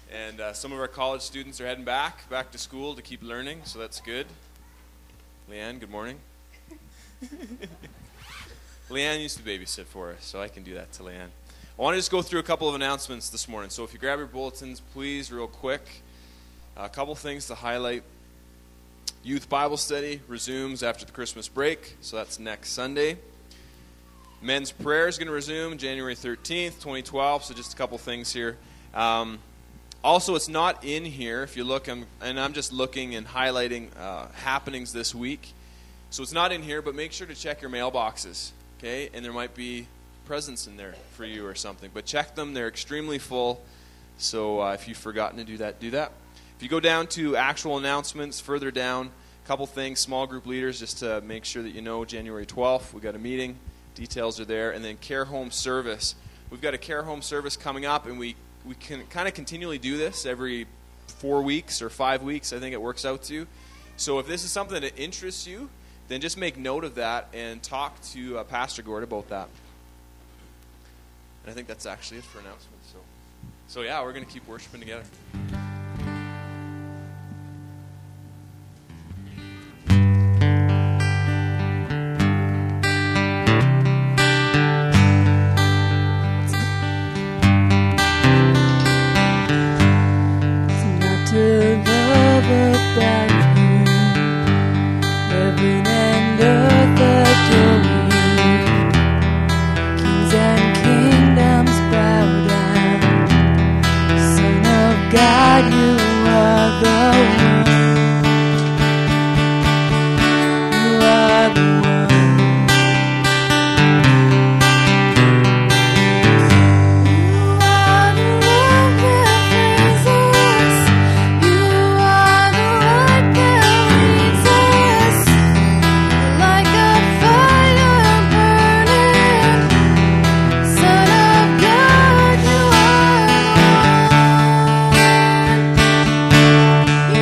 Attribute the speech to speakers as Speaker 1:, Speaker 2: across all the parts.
Speaker 1: And some of our college students are heading back to school to keep learning, so that's good. Leanne, good morning. Leanne used to babysit for us, so I can do that to Leanne. I want to just go through a couple of announcements this morning. So if you grab your bulletins, please, real quick. A couple things to highlight. Youth Bible Study resumes after the Christmas break, so that's next Sunday. Men's Prayer is going to resume January 13th, 2012, so just a couple things here. Also, it's not in here. If you look, I'm just looking and highlighting happenings this week. So it's not in here, but make sure to check your mailboxes, okay? And there might be presents in there for you or something. But check them. They're extremely full. So if you've forgotten to do that, do that. If you go down to actual announcements, further down, a couple things, small group leaders, just to make sure that you know, January 12th, we got a meeting. Details are there. And then care home service. We've got a care home service coming up, and we can kind of continually do this every 4 weeks or 5 weeks, I think it works out to. So if this is something that interests you, then just make note of that and talk to Pastor Gord about that. And I think that's actually it for announcements. So yeah, we're going to keep worshiping together.
Speaker 2: Heaven and earth adore you. Kings and kingdoms bow down. Son of God, you are the one. You are the one.
Speaker 3: You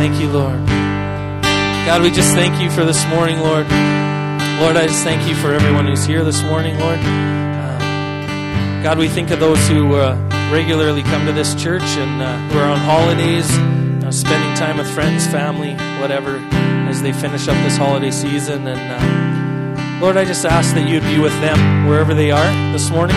Speaker 3: Thank you, Lord. God, we just thank you for this morning, Lord. Lord, I just thank you for everyone who's here this morning, Lord. God, we think of those who regularly come to this church and who are on holidays, spending time with friends, family, whatever, as they finish up this holiday season. And Lord, I just ask that you'd be with them wherever they are this morning.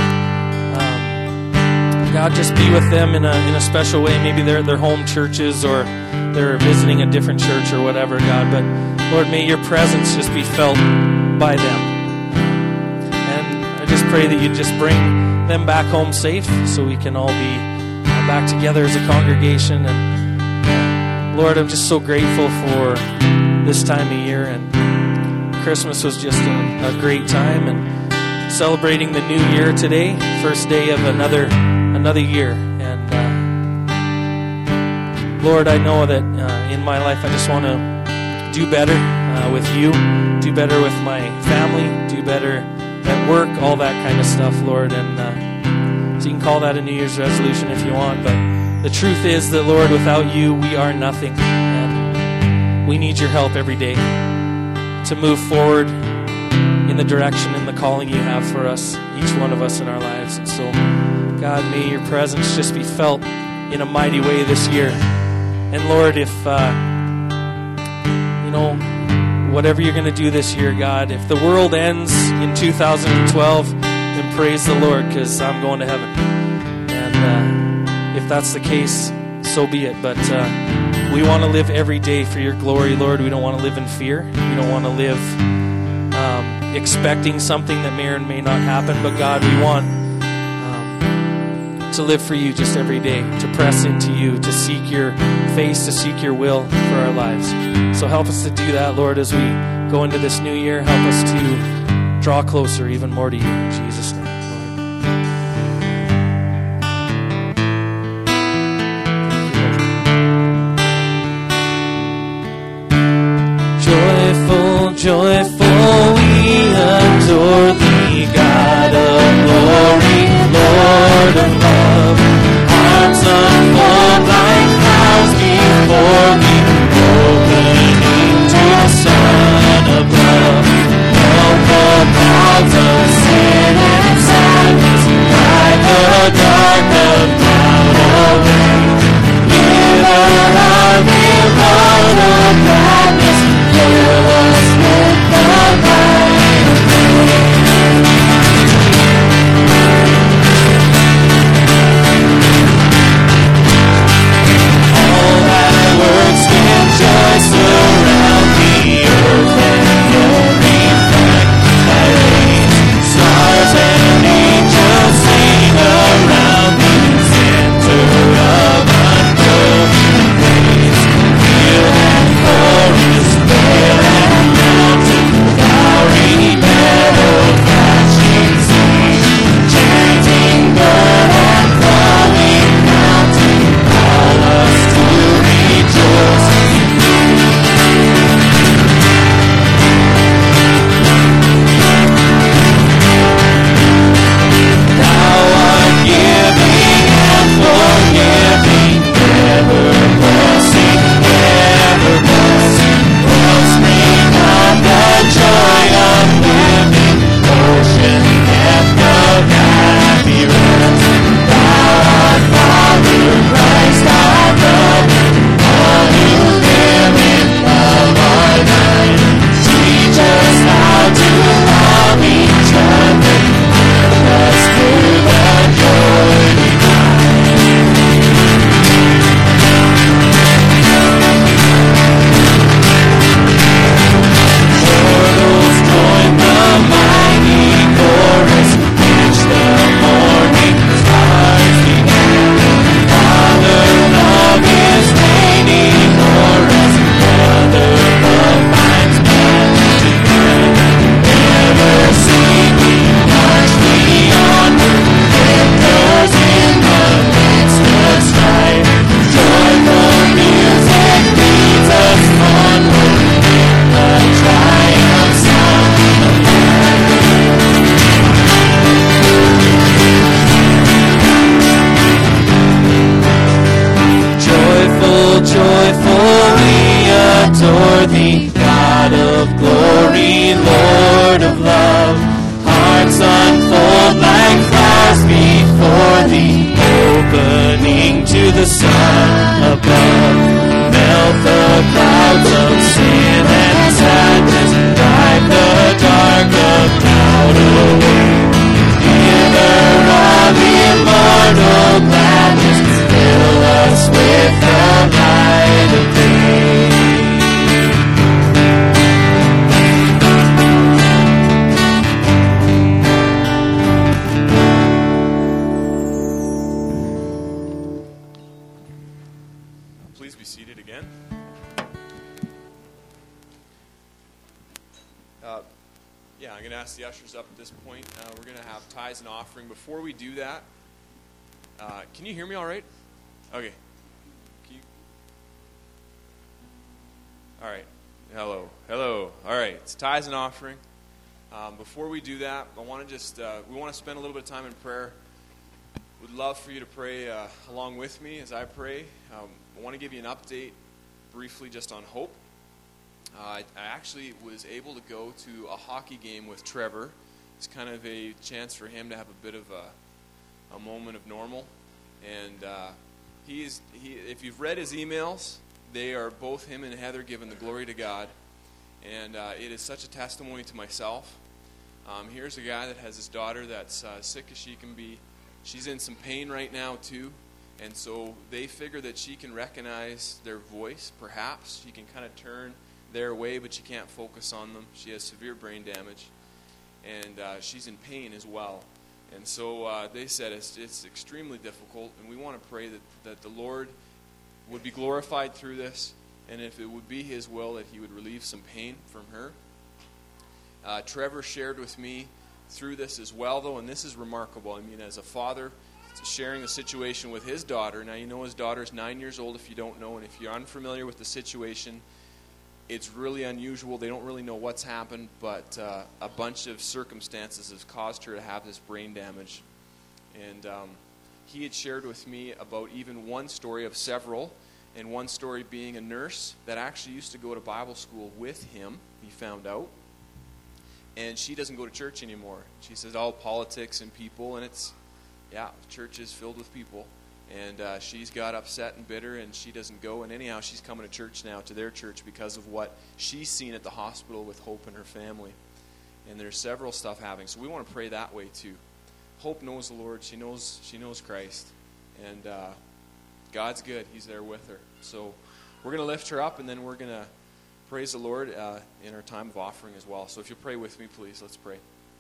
Speaker 3: God, just be with them in a special way. Maybe they're at their home churches or they're visiting a different church or whatever, God. But Lord, may your presence just be felt by them. And I just pray that you just bring them back home safe so we can all be back together as a congregation. And Lord, I'm just so grateful for this time of year. And Christmas was just a great time. And celebrating the new year today, first day of another year. And Lord, I know that in my life I just want to do better with you, do better with my family, do better at work, all that kind of stuff, Lord. And so you can call that a New Year's resolution if you want, but the truth is that, Lord, without you we are nothing, and we need your help every day to move forward in the direction and the calling you have for us, each one of us in our lives. And so God, may your presence just be felt in a mighty way this year. And Lord, if, whatever you're going to do this year, God, if the world ends in 2012, then praise the Lord, because I'm going to heaven. And if that's the case, so be it. But we want to live every day for your glory, Lord. We don't want to live in fear. We don't want to live expecting something that may or may not happen. But God, we want to live for you just every day, to press into you, to seek your face, to seek your will for our lives. So help us to do that, Lord, as we go into this new year. Help us to draw closer even more to you. In Jesus' name, Lord. Joyful, joyful, we adore thee, God of glory, Lord of love. Arms unfold like clouds before me, opening to the sun above. Melt the clouds of sin and sadness, drive the dark of cloud away. Give a love, give all the gladness, fill us with the light of day. adore thee, God of glory, Lord of love. Hearts unfold like flowers before thee, opening to the sun above. Melt the clouds of sin and sadness, drive the dark cloud away. Giver of immortal gladness, fill us with the light of day.
Speaker 1: Please be seated again. I'm going to ask the ushers up at this point. We're going to have tithes and offering. Before we do that, can you hear me all right? Okay. All right. Hello. All right. It's tithes and offering. Before we do that, I want to just, we want to spend a little bit of time in prayer. Would love for you to pray along with me as I pray. I want to give you an update briefly just on hope. I actually was able to go to a hockey game with Trevor. It's kind of a chance for him to have a bit of a moment of normal. And if you've read his emails, they are both him and Heather giving the glory to God. And it is such a testimony to myself. Here's a guy that has his daughter that's sick as she can be. She's in some pain right now too. And so they figure that she can recognize their voice, perhaps. She can kind of turn their way, but she can't focus on them. She has severe brain damage, and she's in pain as well. And so they said it's extremely difficult, and we want to pray that the Lord would be glorified through this, and if it would be His will, that He would relieve some pain from her. Trevor shared with me through this as well, though, and this is remarkable. I mean, as a father, sharing the situation with his daughter. Now, you know his daughter's 9 years old if you don't know, and if you're unfamiliar with the situation, it's really unusual. They don't really know what's happened, but a bunch of circumstances have caused her to have this brain damage. And he had shared with me about even one story of several, and one story being a nurse that actually used to go to Bible school with him, he found out. And she doesn't go to church anymore. She says, all politics and people, and church is filled with people. And she's got upset and bitter, and she doesn't go. And anyhow, she's coming to church now, to their church, because of what she's seen at the hospital with Hope and her family. And there's several stuff happening. So we want to pray that way too. Hope knows the Lord. She knows Christ. And God's good. He's there with her. So we're going to lift her up, and then we're going to praise the Lord in our time of offering as well. So if you'll pray with me, please, let's pray.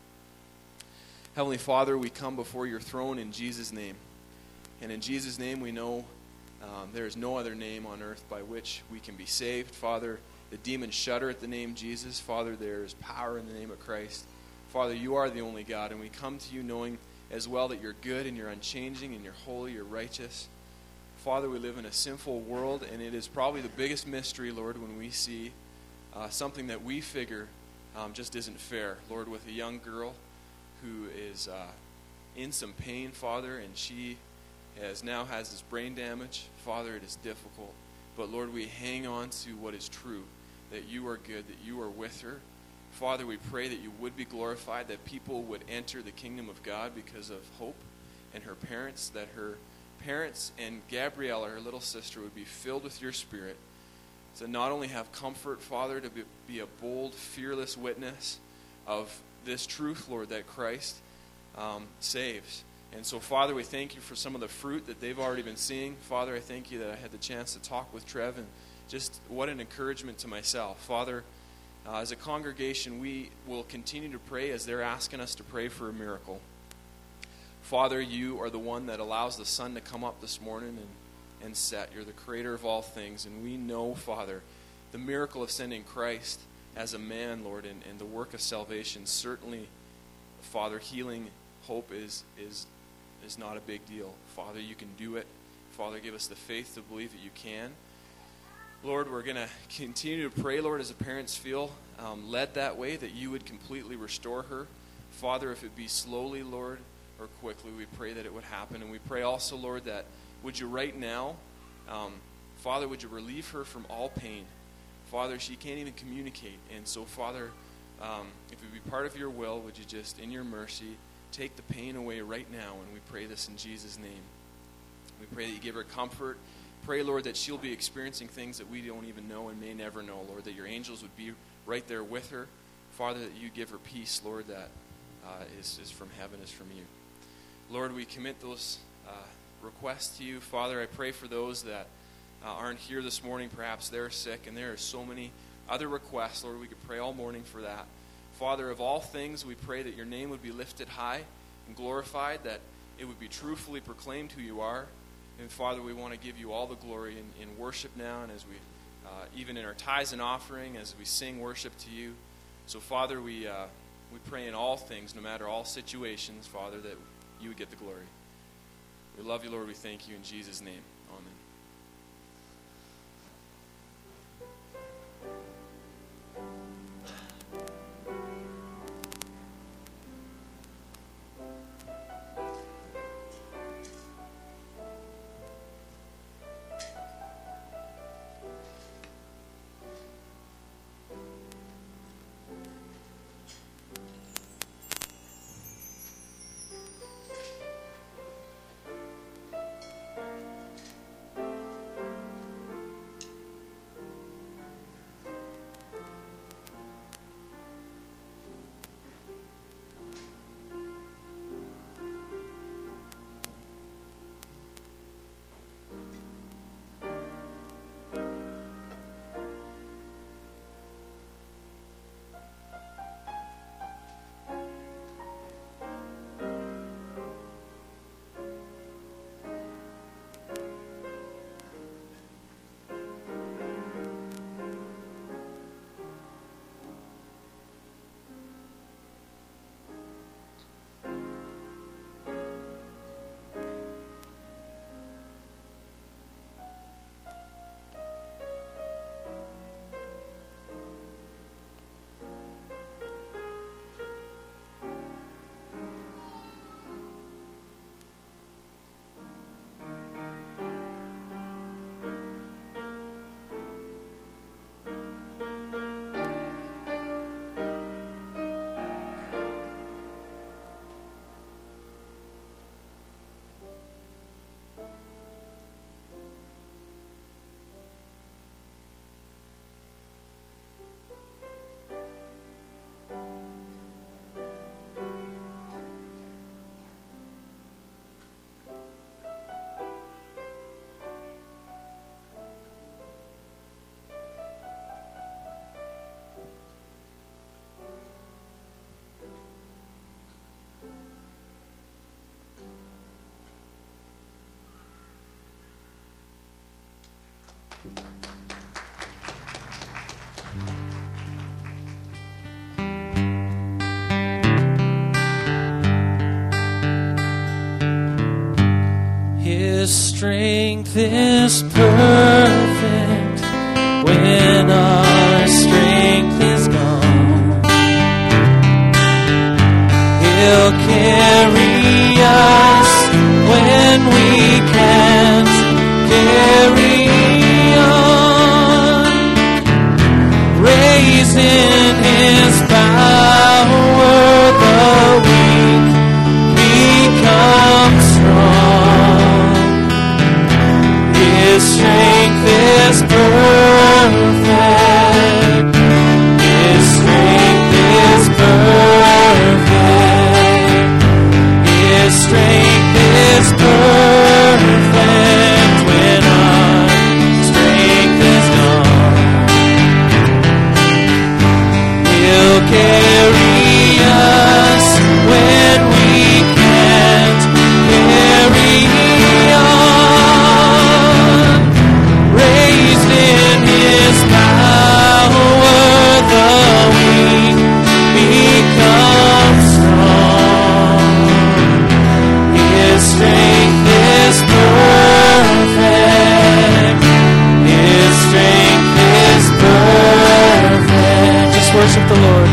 Speaker 1: Heavenly Father, we come before your throne in Jesus' name. And in Jesus' name, we know there is no other name on earth by which we can be saved. Father, the demons shudder at the name Jesus. Father, there is power in the name of Christ. Father, you are the only God, and we come to you knowing as well that you're good and you're unchanging and you're holy, you're righteous. Father, we live in a sinful world, and it is probably the biggest mystery, Lord, when we see something that we figure just isn't fair. Lord, with a young girl who is in some pain, Father, and she now has this brain damage. Father, it is difficult. But Lord, we hang on to what is true, that you are good, that you are with her. Father, we pray that you would be glorified, that people would enter the kingdom of God because of Hope and her parents, that her parents and Gabriella, her little sister, would be filled with your Spirit, to not only have comfort, Father, to be a bold, fearless witness of this truth, Lord, that Christ saves. And so, Father, we thank you for some of the fruit that they've already been seeing. Father, I thank you that I had the chance to talk with Trev, and just what an encouragement to myself. Father, as a congregation, we will continue to pray as they're asking us to pray for a miracle. Father, you are the one that allows the sun to come up this morning and set. You're the creator of all things. And we know, Father, the miracle of sending Christ as a man, Lord, and the work of salvation, certainly, Father, healing Hope is not a big deal. Father, you can do it. Father, give us the faith to believe that you can. Lord, we're going to continue to pray, Lord, as the parents feel led that way, that you would completely restore her. Father, if it be slowly, Lord, or quickly, we pray that it would happen. And we pray also, Lord, that would you right now, Father, would you relieve her from all pain? Father, she can't even communicate. And so, Father, if it be part of your will, would you just, in your mercy, take the pain away right now? And we pray this in Jesus' name. We pray that you give her comfort. Pray, Lord, that she'll be experiencing things that we don't even know and may never know, Lord, that your angels would be right there with her. Father, that you give her peace, Lord, that is from heaven, is from you. Lord, we commit those requests to you. Father, I pray for those that aren't here this morning. Perhaps they're sick, and there are so many other requests. Lord, we could pray all morning for that. Father, of all things, we pray that your name would be lifted high and glorified, that it would be truthfully proclaimed who you are. And Father, we want to give you all the glory in worship now, and as we, even in our tithes and offering, as we sing worship to you. So Father, we pray in all things, no matter all situations, Father, that you would get the glory. We love you, Lord. We thank you in Jesus' name. Amen.
Speaker 3: His strength is perfect when our strength is gone. He'll carry us when we can't carry on. Raise in His power, the weak become strong. His strength is perfect. His strength is perfect. His strength is perfect when our strength is gone. He'll carry us when we can't carry on. Raised in His power, the weak become strong. His strength is perfect. His strength is perfect. Just worship the Lord.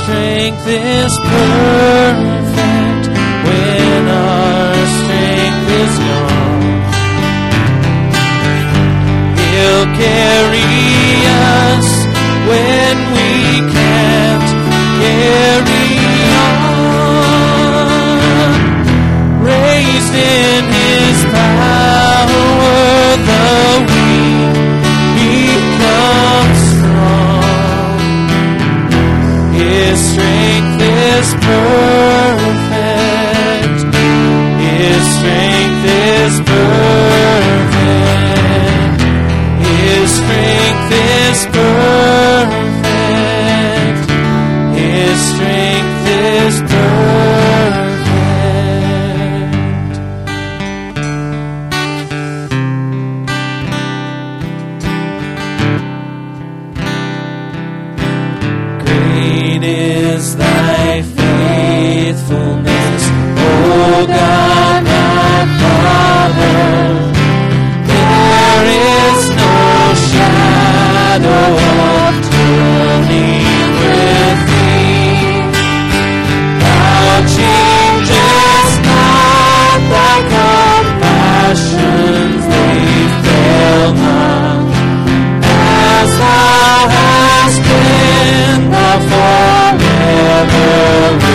Speaker 3: strength is perfect when our strength is gone. He'll carry us when we can't carry on. Raised in His power, the weak become strong. His strength is perfect. His strength is perfect. His strength is perfect. His strength is perfect. Great is thy faithfulness, O God, my Father. There is no shadow of turning with Thee. Thou changest not, Thy compassions, they fail not. As Thou hast been, Thou forever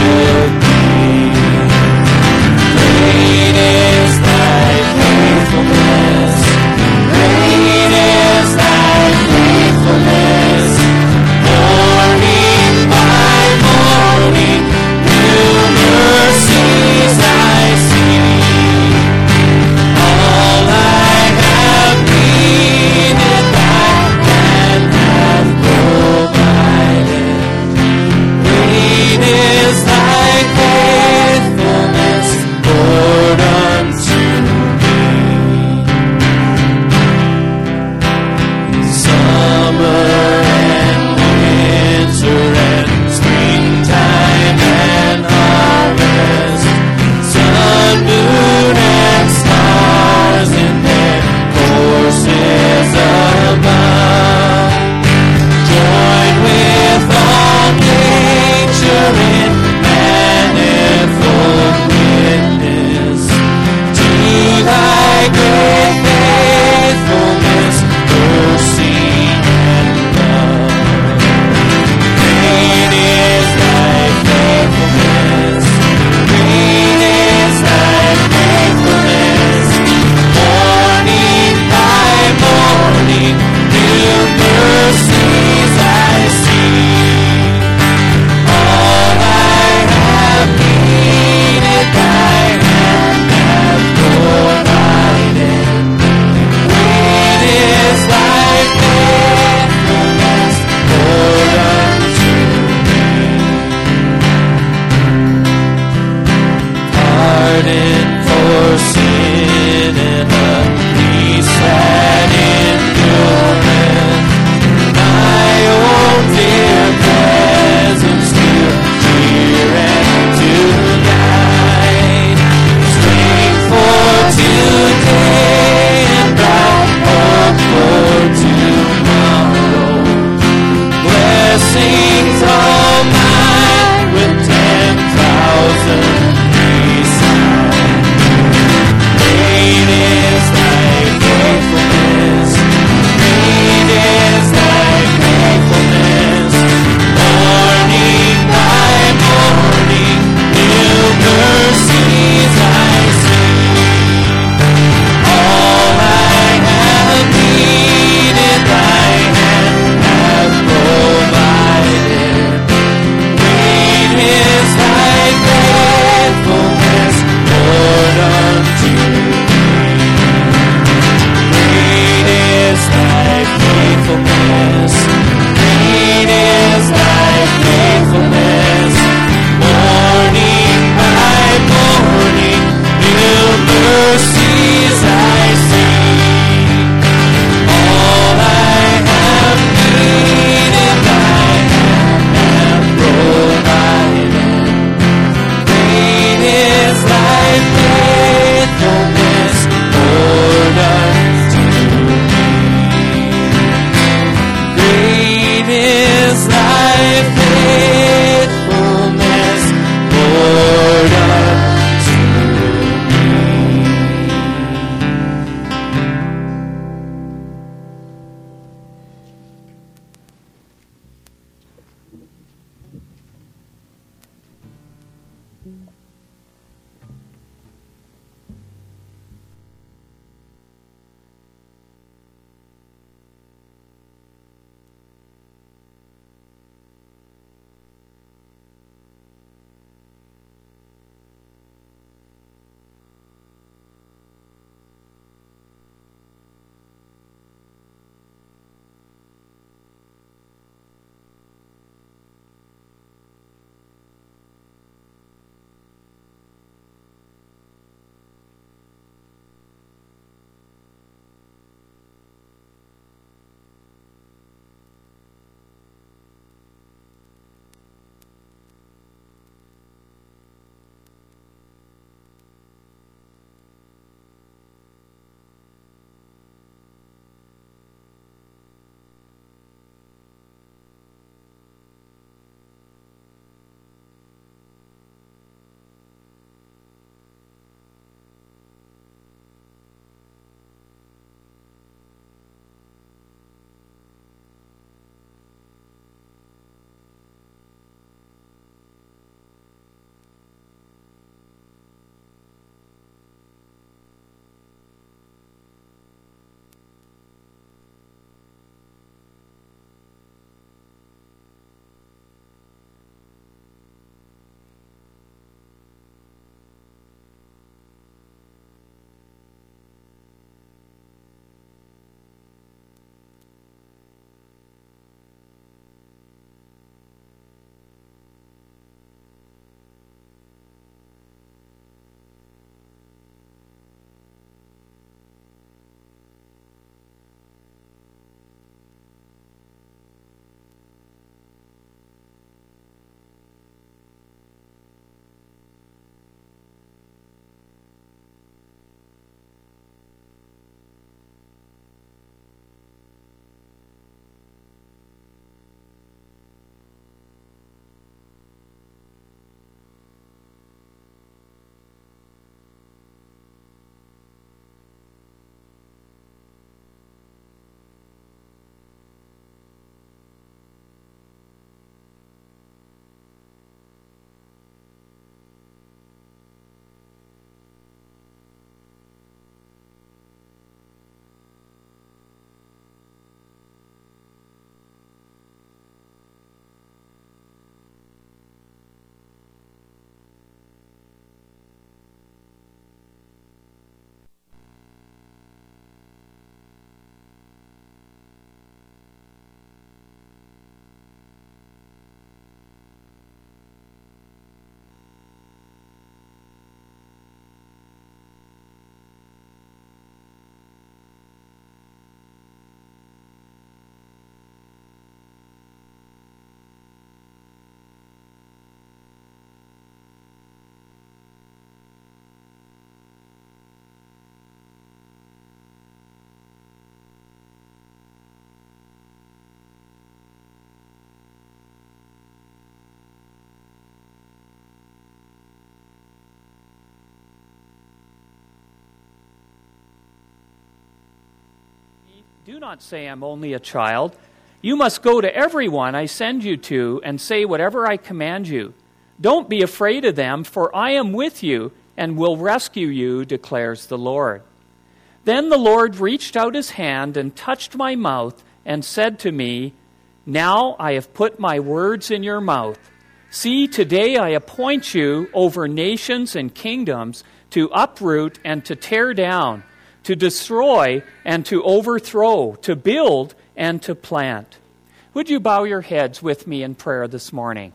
Speaker 4: Do not say I'm only a child. You must go to everyone I send you to and say whatever I command you. Don't be afraid of them, for I am with you and will rescue you, declares the Lord. Then the Lord reached out his hand and touched my mouth and said to me, Now I have put my words in your mouth. See, today I appoint you over nations and kingdoms to uproot and to tear down, to destroy and to overthrow, to build and to plant. Would you bow your heads with me in prayer this morning?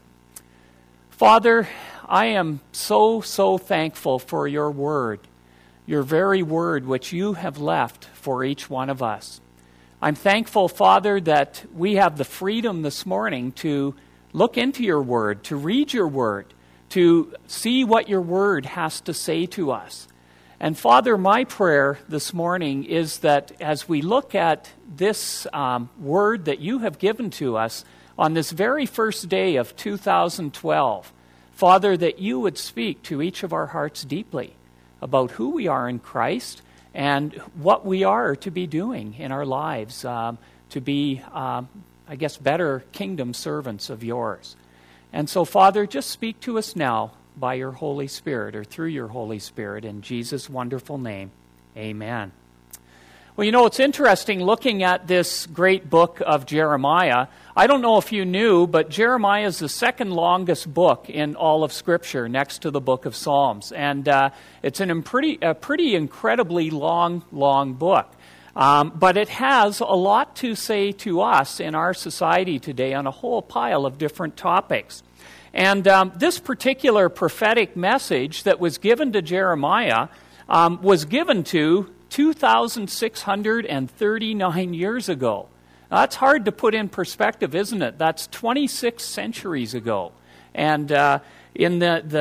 Speaker 4: Father, I am so thankful for your word, your very word which you have left for each one of us. I'm thankful, Father, that we have the freedom this morning to look into your word, to read your word, to see what your word has to say to us. And Father, my prayer this morning is that as we look at this word that you have given to us on this very first day of 2012, Father, that you would speak to each of our hearts deeply about who we are in Christ and what we are to be doing in our lives to be, better kingdom servants of yours. And so, Father, just speak to us now by your Holy Spirit or through your Holy Spirit. In Jesus' wonderful name, amen. Well, you know, it's interesting looking at this great book of Jeremiah. I don't know if you knew, but Jeremiah is the second longest book in all of Scripture next to the book of Psalms. And it's a pretty incredibly long book. But it has a lot to say to us in our society today on a whole pile of different topics. And this particular prophetic message that was given to Jeremiah was given to 2,639 years ago. Now, that's hard to put in perspective, isn't it? That's 26 centuries ago. And in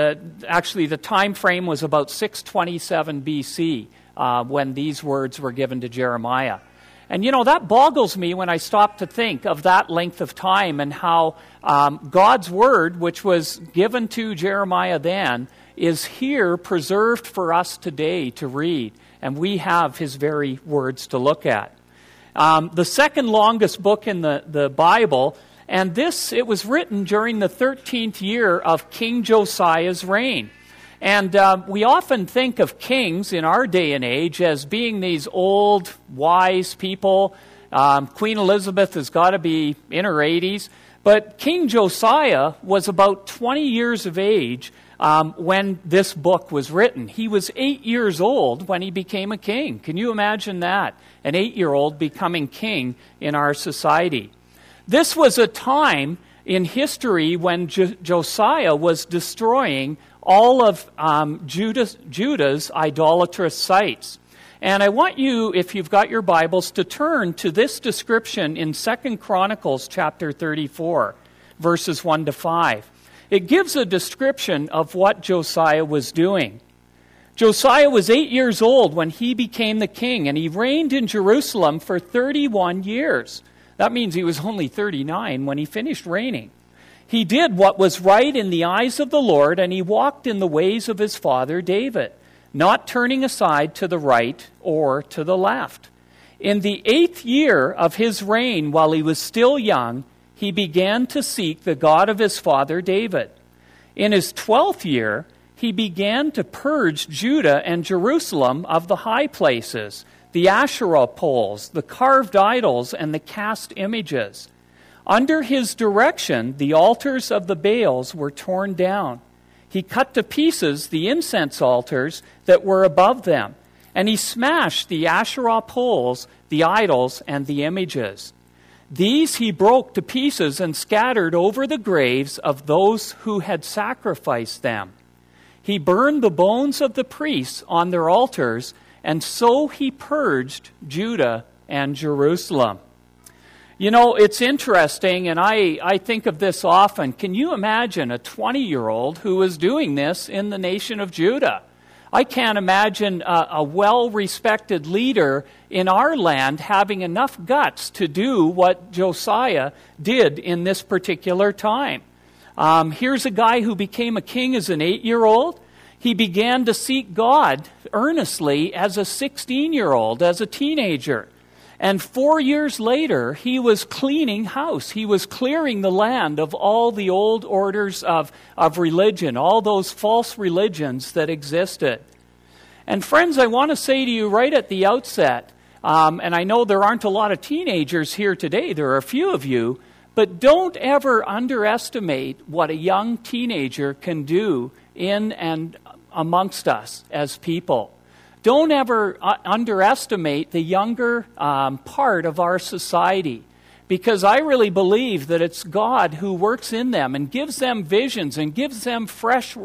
Speaker 4: the time frame was about 627 BC when these words were given to Jeremiah. And, you know, that boggles me when I stop to think of that length of time and how God's word, which was given to Jeremiah then, is here preserved for us today to read. And we have his very words to look at. The second longest book in the Bible, and it was written during the 13th year of King Josiah's reign. And we often think of kings in our day and age as being these old, wise people. Queen Elizabeth has got to be in her 80s. But King Josiah was about 20 years of age when this book was written. He was 8 years old when he became a king. Can you imagine that? An 8-year-old becoming king in our society. This was a time in history when Josiah was destroying all of Judah's idolatrous sites. And I want you, if you've got your Bibles, to turn to this description in 2 Chronicles chapter 34, verses 1 to 5. It gives a description of what Josiah was doing. Josiah was 8 years old when he became the king, and he reigned in Jerusalem for 31 years. That means he was only 39 when he finished reigning. He did what was right in the eyes of the Lord, and he walked in the ways of his father David, not turning aside to the right or to the left. In the 8th year of his reign, while he was still young, he began to seek the God of his father David. In his 12th year, he began to purge Judah and Jerusalem of the high places, the Asherah poles, the carved idols, and the cast images. Under his direction, the altars of the Baals were torn down. He cut to pieces the incense altars that were above them, and he smashed the Asherah poles, the idols, and the images. These he broke to pieces and scattered over the graves of those who had sacrificed them. He burned the bones of the priests on their altars, and so he purged Judah and Jerusalem. You know, it's interesting, and I think of this often. Can you imagine a 20-year-old who was doing this in the nation of Judah? I can't imagine a well-respected leader in our land having enough guts to do what Josiah did in this particular time. Here's a guy who became a king as an 8-year-old. He began to seek God earnestly as a 16-year-old, as a teenager. And 4 years later, he was cleaning house. He was clearing the land of all the old orders of religion, all those false religions that existed. And friends, I want to say to you right at the outset, and I know there aren't a lot of teenagers here today, there are a few of you, but don't ever underestimate what a young teenager can do in and amongst us as people. Don't ever underestimate the younger part of our society, because I really believe that it's God who works in them and gives them visions and gives them fresh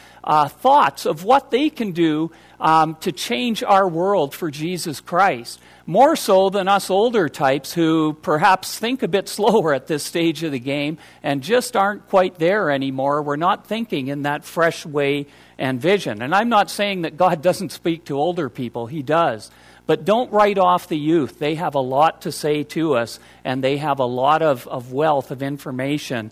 Speaker 4: thoughts of what they can do to change our world for Jesus Christ. More so than us older types who perhaps think a bit slower at this stage of the game and just aren't quite there anymore. We're not thinking in that fresh way and vision. And I'm not saying that God doesn't speak to older people. He does. But don't write off the youth. They have a lot to say to us, and they have a lot of wealth of information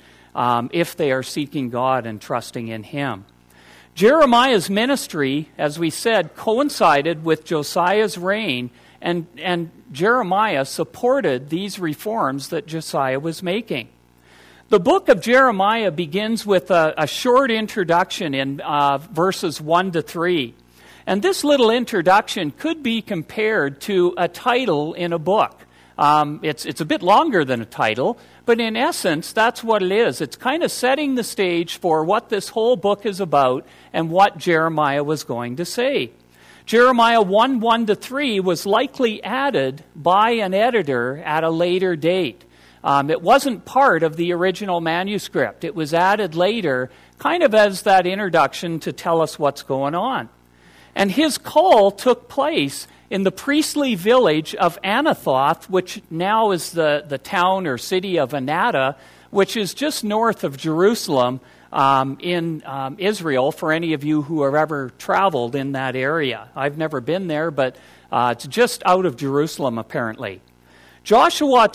Speaker 4: if they are seeking God and trusting in Him. Jeremiah's ministry, as we said, coincided with Josiah's reign, and Jeremiah supported these reforms that Josiah was making. The book of Jeremiah begins with a short introduction in verses 1 to 3. And this little introduction could be compared to a title in a book. It's a bit longer than a title, but in essence, that's what it is. It's kind of setting the stage for what this whole book is about and what Jeremiah was going to say. Jeremiah 1:1-3 was likely added by an editor at a later date. It wasn't part of the original manuscript. It was added later, kind of as that introduction to tell us what's going on. And his call took place in the priestly village of Anathoth, which now is the town or city of Anata, which is just north of Jerusalem in Israel, for any of you who have ever traveled in that area. I've never been there, but it's just out of Jerusalem, apparently. Joshua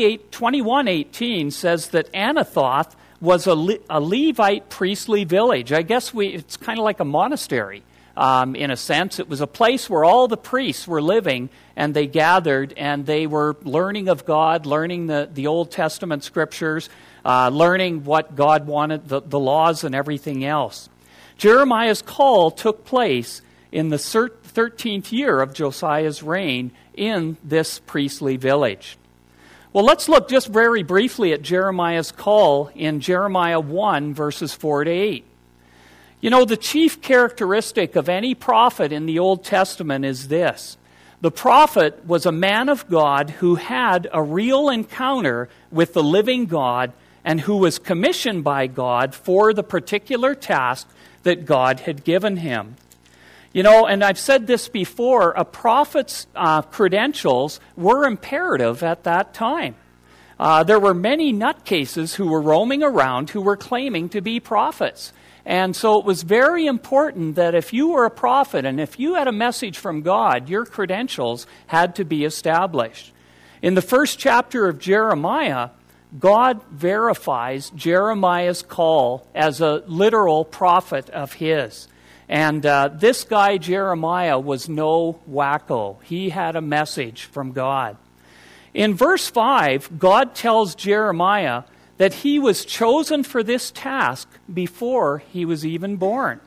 Speaker 4: 21:18 says that Anathoth was a Levite priestly village. I guess it's kind of like a monastery. In a sense, it was a place where all the priests were living, and they gathered, and they were learning of God, learning the Old Testament scriptures, learning what God wanted, the laws and everything else. Jeremiah's call took place in the 13th year of Josiah's reign in this priestly village. Well, let's look just very briefly at Jeremiah's call in Jeremiah 1, verses 4 to 8. You know, the chief characteristic of any prophet in the Old Testament is this. The prophet was a man of God who had a real encounter with the living God and who was commissioned by God for the particular task that God had given him. You know, and I've said this before, a prophet's credentials were imperative at that time. There were many nutcases who were roaming around who were claiming to be prophets. And so it was very important that if you were a prophet and if you had a message from God, your credentials had to be established. In the first chapter of Jeremiah, God verifies Jeremiah's call as a literal prophet of his. And this guy, Jeremiah, was no wacko. He had a message from God. In verse 5, God tells Jeremiah that he was chosen for this task before he was even born.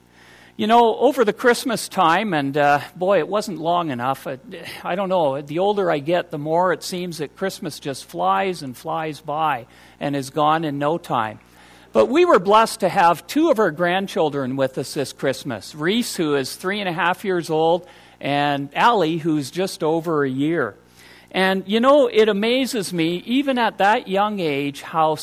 Speaker 4: You know, over the Christmas time, and boy, it wasn't long enough. I don't know, the older I get, the more it seems that Christmas just flies and flies by and is gone in no time. But we were blessed to have two of our grandchildren with us this Christmas. Reese, who is 3.5 years old, and Allie, who's just over a year. And, you know, it amazes me, even at that young age, how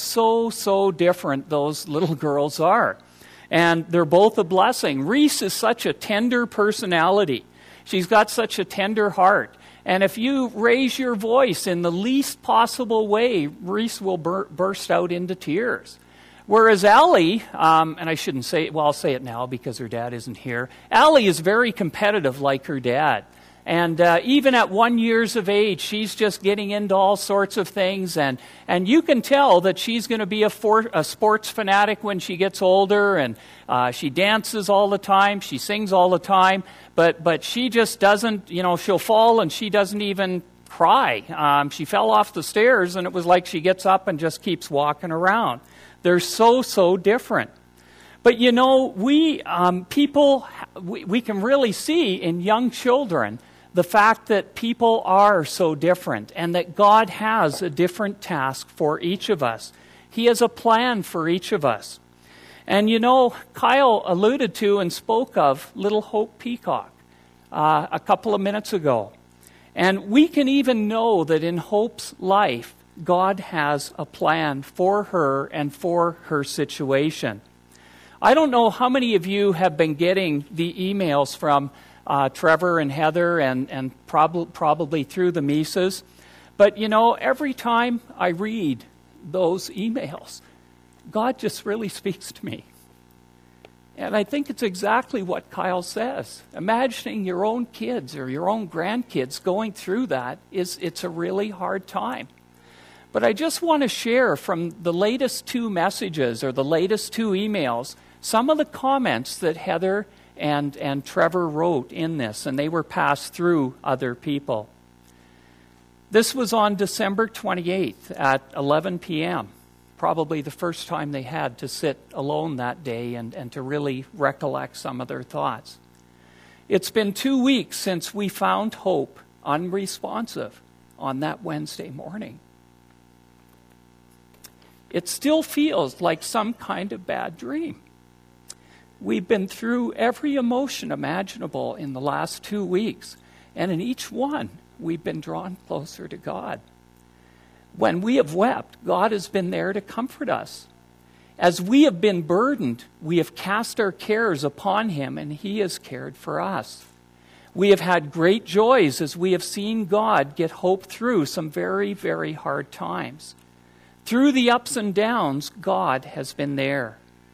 Speaker 4: so different those little girls are. And they're both a blessing. Reese is such a tender personality. She's got such a tender heart. And if you raise your voice in the least possible way, Reese will burst out into tears. Whereas Allie, and I shouldn't say it, well, I'll say it now because her dad isn't here. Allie is very competitive like her dad. And even at 1 year of age, she's just getting into all sorts of things. And you can tell that she's going to be a sports fanatic when she gets older. And she dances all the time. She sings all the time. But she just doesn't, you know, she'll fall and she doesn't even cry. She fell off the stairs and it was like she gets up and just keeps walking around. They're so different. But you know, we can really see in young children the fact that people are so different and that God has a different task for each of us. He has a plan for each of us. And you know, Kyle alluded to and spoke of little Hope Peacock a couple of minutes ago. And we can even know that in Hope's life, God has a plan for her and for her situation. I don't know how many of you have been getting the emails from Trevor and Heather and probably through the Mises. But, you know, every time I read those emails, God just really speaks to me. And I think it's exactly what Kyle says. Imagining your own kids or your own grandkids going through that, it's a really hard time. But I just want to share from the latest 2 messages or the latest 2 emails some of the comments that Heather and Trevor wrote in this, and they were passed through other people. This was on December 28th at 11 p.m. probably the first time they had to sit alone that day and to really recollect some of their thoughts. It's been 2 weeks since we found Hope unresponsive on that Wednesday morning. It still feels like some kind of bad dream. We've been through every emotion imaginable in the last 2 weeks, and in each one, we've been drawn closer to God. When we have wept, God has been there to comfort us. As we have been burdened, we have cast our cares upon Him, and He has cared for us. We have had great joys as we have seen God get Hope through some very, very hard times. Through the ups and downs, God has been there.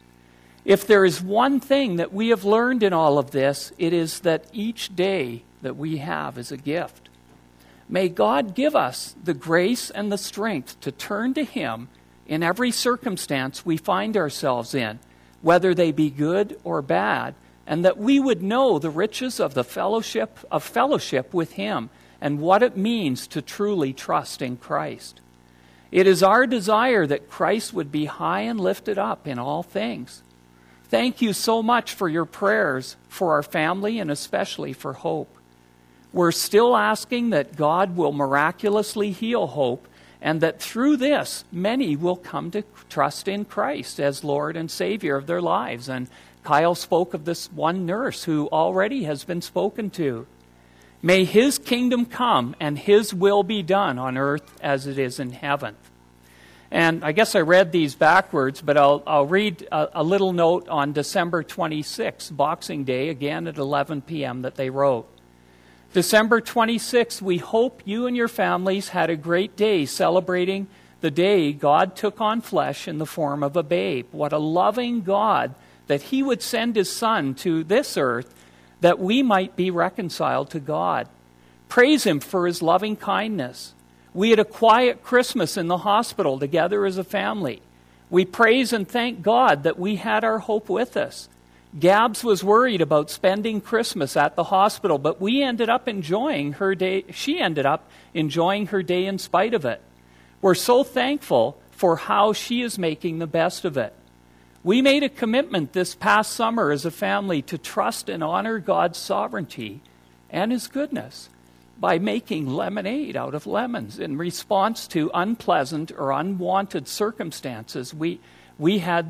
Speaker 4: If there is one thing that we have learned in all of this, it is that each day that we have is a gift. May God give us the grace and the strength to turn to Him in every circumstance we find ourselves in, whether they be good or bad, and that we would know the riches of the fellowship with Him and what it means to truly trust in Christ. It is our desire that Christ would be high and lifted up in all things. Thank you so much for your prayers for our family and especially for Hope. We're still asking that God will miraculously heal Hope and that through this, many will come to trust in Christ as Lord and Savior of their lives. And Kyle spoke of this one nurse who already has been spoken to. May His kingdom come and His will be done on earth as it is in heaven. And I guess I read these backwards, but I'll read a little note on December 26th, Boxing Day, again at 11 p.m. that they wrote. December 26th, we hope you and your families had a great day celebrating the day God took on flesh in the form of a babe. What a loving God that He would send His Son to this earth that we might be reconciled to God. Praise Him for His loving kindness. We had a quiet Christmas in the hospital together as a family. We praise and thank God that we had our Hope with us. Gabs was worried about spending Christmas at the hospital, but we ended up enjoying her day. She ended up enjoying her day in spite of it. We're so thankful for how she is making the best of it. We made a commitment this past summer as a family to trust and honor God's sovereignty and His goodness by making lemonade out of lemons in response to unpleasant or unwanted circumstances. We had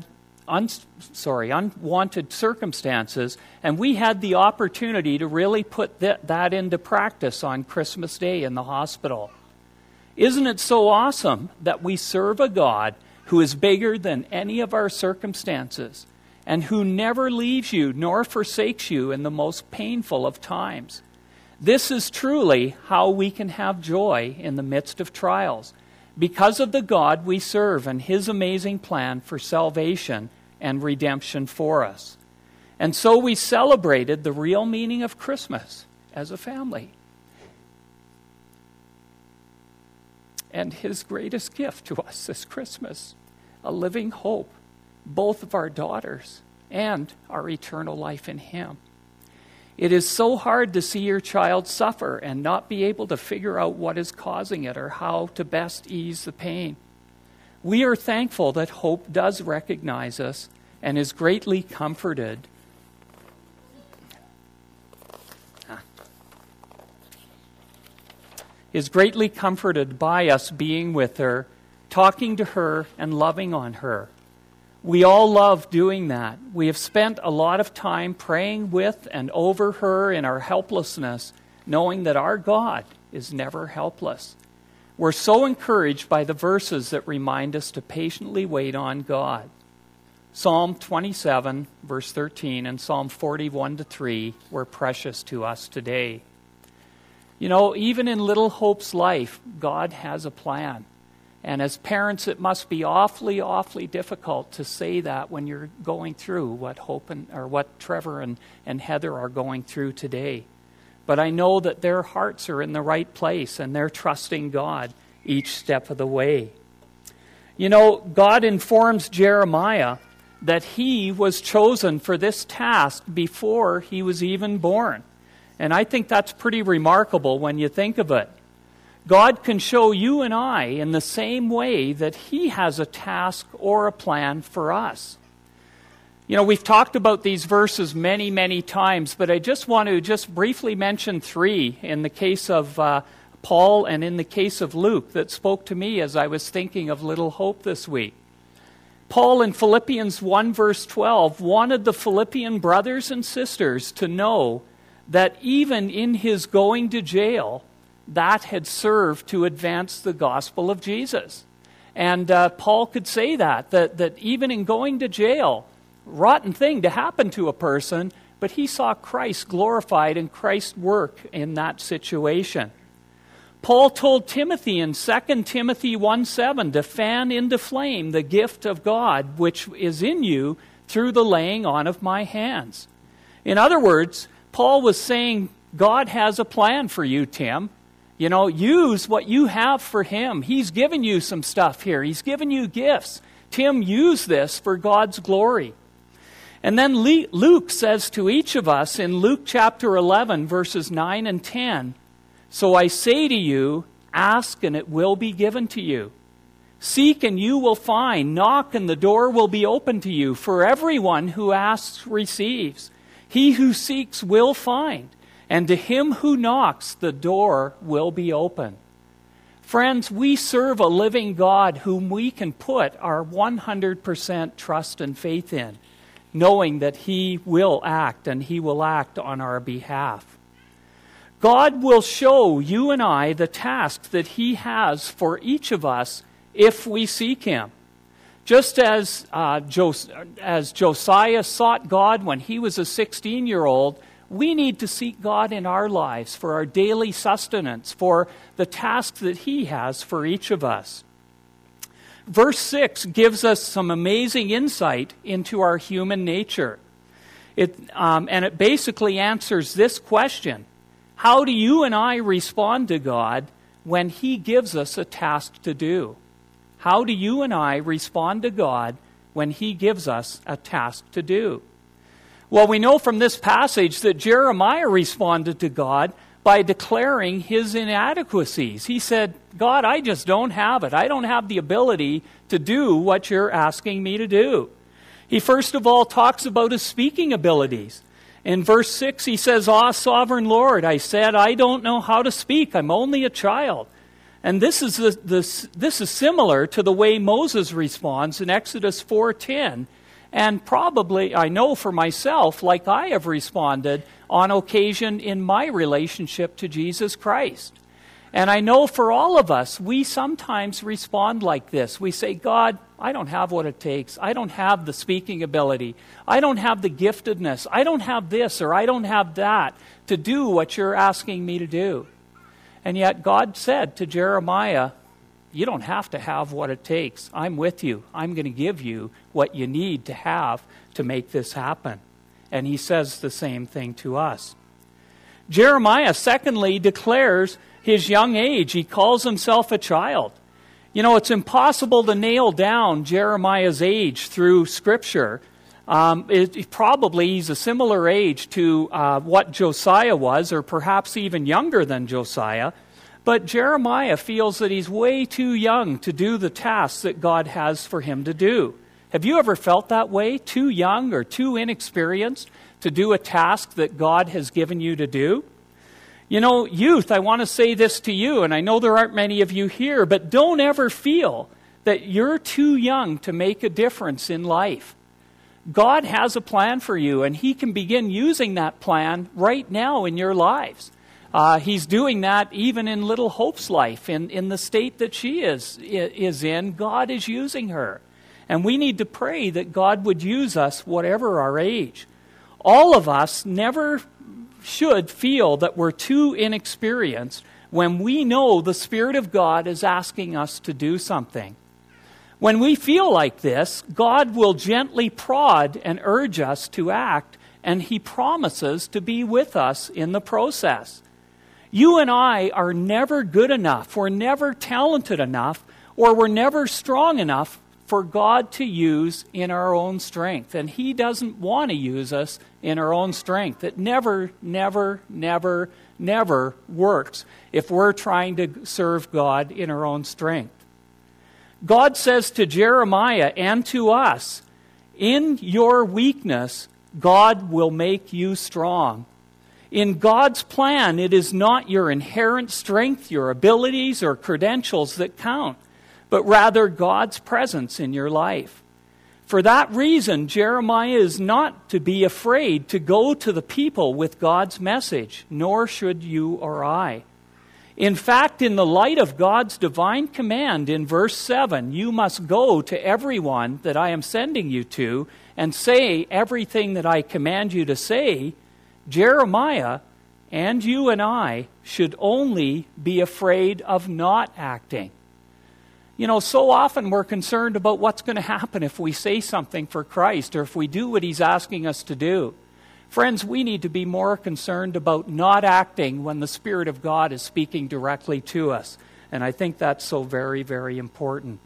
Speaker 4: unwanted circumstances, and we had the opportunity to really put that into practice on Christmas Day in the hospital. Isn't it so awesome that we serve a God who is bigger than any of our circumstances and who never leaves you nor forsakes you in the most painful of times? This is truly how we can have joy in the midst of trials, because of the God we serve and His amazing plan for salvation and redemption for us. And so we celebrated the real meaning of Christmas as a family. And His greatest gift to us this Christmas, a living hope, both of our daughters and our eternal life in Him. It is so hard to see your child suffer and not be able to figure out what is causing it or how to best ease the pain. We are thankful that Hope does recognize us and is greatly comforted. Is greatly comforted by us being with her, talking to her, and loving on her. We all love doing that. We have spent a lot of time praying with and over her in our helplessness, knowing that our God is never helpless. We're so encouraged by the verses that remind us to patiently wait on God. Psalm 27, verse 13, and Psalm 41-3 were precious to us today. You know, even in little Hope's life, God has a plan. And as parents, it must be awfully, awfully difficult to say that when you're going through what what Trevor and Heather are going through today. But I know that their hearts are in the right place and they're trusting God each step of the way. You know, God informs Jeremiah that he was chosen for this task before he was even born. And I think that's pretty remarkable when you think of it. God can show you and I in the same way that He has a task or a plan for us. You know, we've talked about these verses many, many times, but I just want to briefly mention 3 in the case of Paul and in the case of Luke that spoke to me as I was thinking of Little Hope this week. Paul in Philippians 1 verse 12 wanted the Philippian brothers and sisters to know that even in his going to jail, that had served to advance the gospel of Jesus. And Paul could say that even in going to jail, rotten thing to happen to a person, but he saw Christ glorified and Christ's work in that situation. Paul told Timothy in 2 Timothy 1:7 to fan into flame the gift of God which is in you through the laying on of my hands. In other words, Paul was saying, God has a plan for you, Tim. You know, use what you have for Him. He's given you some stuff here. He's given you gifts. Tim, use this for God's glory. And then Luke says to each of us in Luke chapter 11, verses 9 and 10, so I say to you, ask and it will be given to you. Seek and you will find. Knock and the door will be open to you. For everyone who asks receives. He who seeks will find. And to him who knocks, the door will be open. Friends, we serve a living God whom we can put our 100% trust and faith in, knowing that He will act and He will act on our behalf. God will show you and I the task that He has for each of us if we seek Him. Just as Josiah sought God when he was a 16-year-old, we need to seek God in our lives for our daily sustenance, for the task that He has for each of us. Verse 6 gives us some amazing insight into our human nature. And it basically answers this question: how do you and I respond to God when He gives us a task to do? How do you and I respond to God when He gives us a task to do? Well, we know from this passage that Jeremiah responded to God by declaring his inadequacies. He said, God, I just don't have it. I don't have the ability to do what you're asking me to do. He first of all talks about his speaking abilities. In verse 6, he says, Ah, sovereign Lord, I said, I don't know how to speak. I'm only a child. And this is similar to the way Moses responds in Exodus 4:10. And probably, I know for myself, like I have responded on occasion in my relationship to Jesus Christ. And I know for all of us, we sometimes respond like this. We say, God, I don't have what it takes. I don't have the speaking ability. I don't have the giftedness. I don't have this or I don't have that to do what you're asking me to do. And yet God said to Jeremiah, you don't have to have what it takes. I'm with you. I'm going to give you what you need to have to make this happen. And He says the same thing to us. Jeremiah, secondly, declares his young age. He calls himself a child. You know, it's impossible to nail down Jeremiah's age through Scripture. He's a similar age to what Josiah was, or perhaps even younger than Josiah. But Jeremiah feels that he's way too young to do the tasks that God has for him to do. Have you ever felt that way? Too young or too inexperienced to do a task that God has given you to do? You know, youth, I want to say this to you, and I know there aren't many of you here, but don't ever feel that you're too young to make a difference in life. God has a plan for you, and He can begin using that plan right now in your lives. He's doing that even in Little Hope's life, in the state that she is in. God is using her. And we need to pray that God would use us whatever our age. All of us never should feel that we're too inexperienced when we know the Spirit of God is asking us to do something. When we feel like this, God will gently prod and urge us to act, and He promises to be with us in the process. You and I are never good enough, we're never talented enough, or we're never strong enough for God to use in our own strength. And He doesn't want to use us in our own strength. It never, never, never, never works if we're trying to serve God in our own strength. God says to Jeremiah and to us, in your weakness, God will make you strong. In God's plan, it is not your inherent strength, your abilities, or credentials that count, but rather God's presence in your life. For that reason, Jeremiah is not to be afraid to go to the people with God's message, nor should you or I. In fact, in the light of God's divine command in verse 7, you must go to everyone that I am sending you to and say everything that I command you to say, Jeremiah and you and I should only be afraid of not acting. You know, so often we're concerned about what's going to happen if we say something for Christ or if we do what He's asking us to do. Friends, we need to be more concerned about not acting when the Spirit of God is speaking directly to us. And I think that's so very, very important.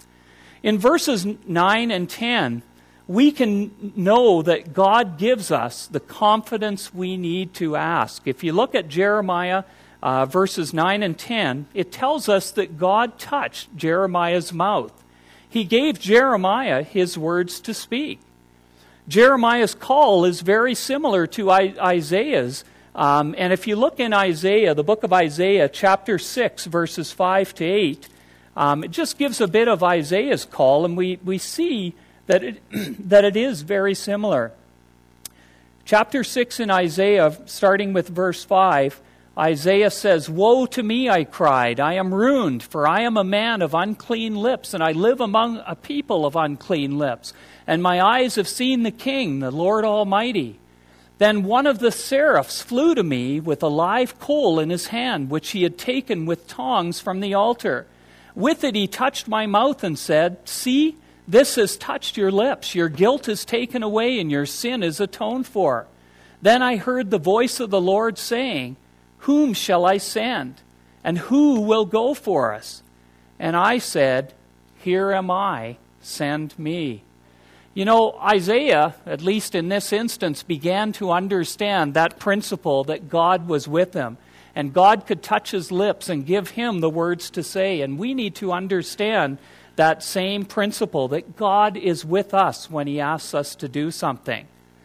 Speaker 4: In verses 9 and 10, we can know that God gives us the confidence we need to ask. If you look at Jeremiah verses 9 and 10, it tells us that God touched Jeremiah's mouth. He gave Jeremiah his words to speak. Jeremiah's call is very similar to Isaiah's. And if you look in Isaiah, the book of Isaiah, chapter 6, verses 5 to 8, it just gives a bit of Isaiah's call, and we see that it is very similar. Chapter 6 in Isaiah, starting with verse 5, Isaiah says, "Woe to me, I cried. I am ruined, for I am a man of unclean lips, and I live among a people of unclean lips. And my eyes have seen the King, the Lord Almighty. Then one of the seraphs flew to me with a live coal in his hand, which he had taken with tongs from the altar. With it he touched my mouth and said, 'See, this has touched your lips. Your guilt is taken away, and your sin is atoned for.' Then I heard the voice of the Lord saying, 'Whom shall I send? And who will go for us?' And I said, 'Here am I, send me.'" You know, Isaiah, at least in this instance, began to understand that principle that God was with him. And God could touch his lips and give him the words to say. And we need to understand that same principle, that God is with us when He asks us to do something.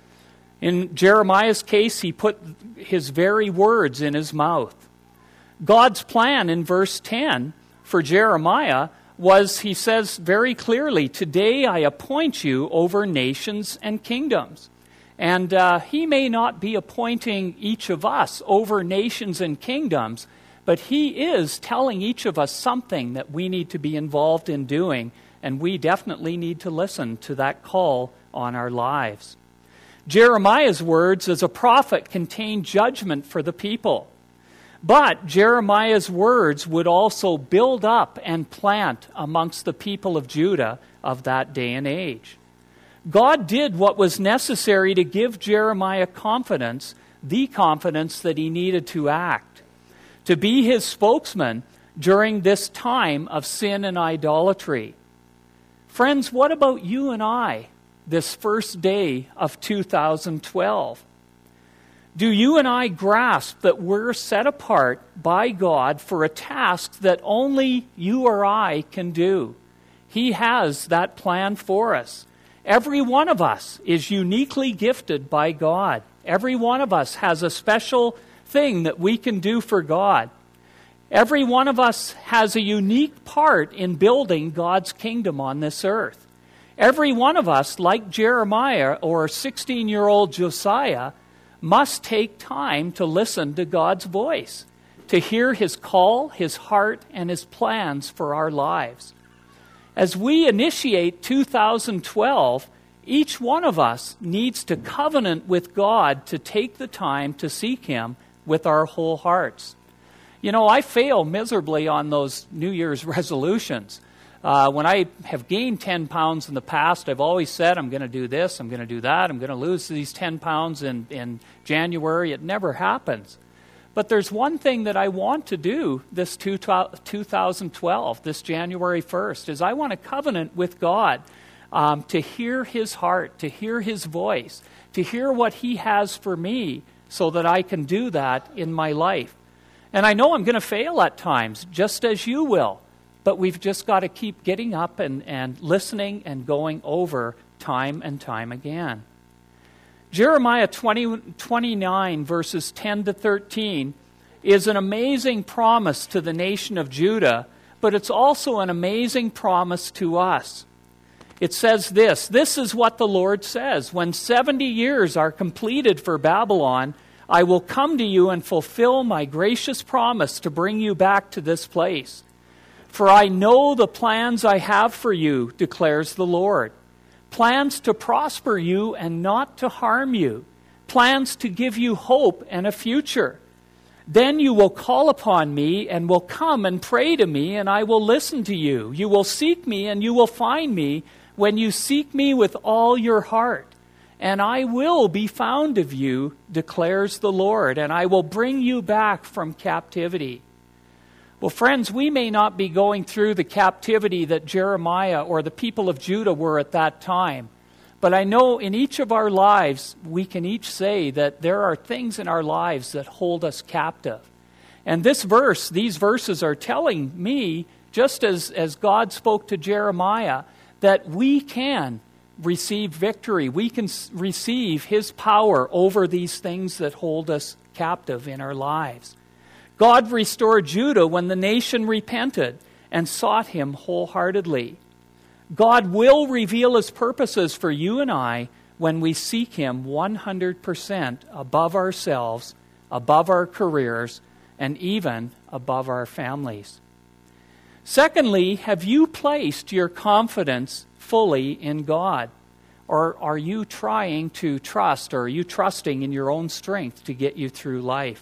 Speaker 4: In Jeremiah's case, He put His very words in his mouth. God's plan in verse 10 for Jeremiah was, He says very clearly, "Today I appoint you over nations and kingdoms." And He may not be appointing each of us over nations and kingdoms, but He is telling each of us something that we need to be involved in doing, and we definitely need to listen to that call on our lives. Jeremiah's words as a prophet contained judgment for the people. But Jeremiah's words would also build up and plant amongst the people of Judah of that day and age. God did what was necessary to give Jeremiah confidence, the confidence that he needed to act, to be his spokesman during this time of sin and idolatry. Friends, what about you and I this first day of 2012? Do you and I grasp that we're set apart by God for a task that only you or I can do? He has that plan for us. Every one of us is uniquely gifted by God. Every one of us has a special thing that we can do for God. Every one of us has a unique part in building God's kingdom on this earth. Every one of us, like Jeremiah or 16-year-old Josiah, must take time to listen to God's voice, to hear His call, His heart, and His plans for our lives. As we initiate 2012, each one of us needs to covenant with God to take the time to seek Him with our whole hearts. You know, I fail miserably on those New Year's resolutions. When I have gained 10 pounds in the past, I've always said, I'm going to do this, I'm going to do that, I'm going to lose these 10 pounds in January. It never happens. But there's one thing that I want to do this 2012, this January 1st, is I want to covenant with God to hear His heart, to hear His voice, to hear what He has for me so that I can do that in my life. And I know I'm going to fail at times, just as you will. But we've just got to keep getting up and listening and going over time and time again. Jeremiah 29, verses 10 to 13, is an amazing promise to the nation of Judah, but it's also an amazing promise to us. It says this is what the Lord says, when 70 years are completed for Babylon, I will come to you and fulfill my gracious promise to bring you back to this place. For I know the plans I have for you, declares the Lord. Plans to prosper you and not to harm you. Plans to give you hope and a future. Then you will call upon me and will come and pray to me, and I will listen to you. You will seek me and you will find me when you seek me with all your heart. And I will be found of you, declares the Lord, and I will bring you back from captivity. Well, friends, we may not be going through the captivity that Jeremiah or the people of Judah were at that time. But I know in each of our lives, we can each say that there are things in our lives that hold us captive. And these verses are telling me, just as God spoke to Jeremiah, that we can receive victory. We can receive His power over these things that hold us captive in our lives. God restored Judah when the nation repented and sought Him wholeheartedly. God will reveal His purposes for you and I when we seek Him 100% above ourselves, above our careers, and even above our families. Secondly, have you placed your confidence fully in God? Or are you trying to trust, or are you trusting in your own strength to get you through life?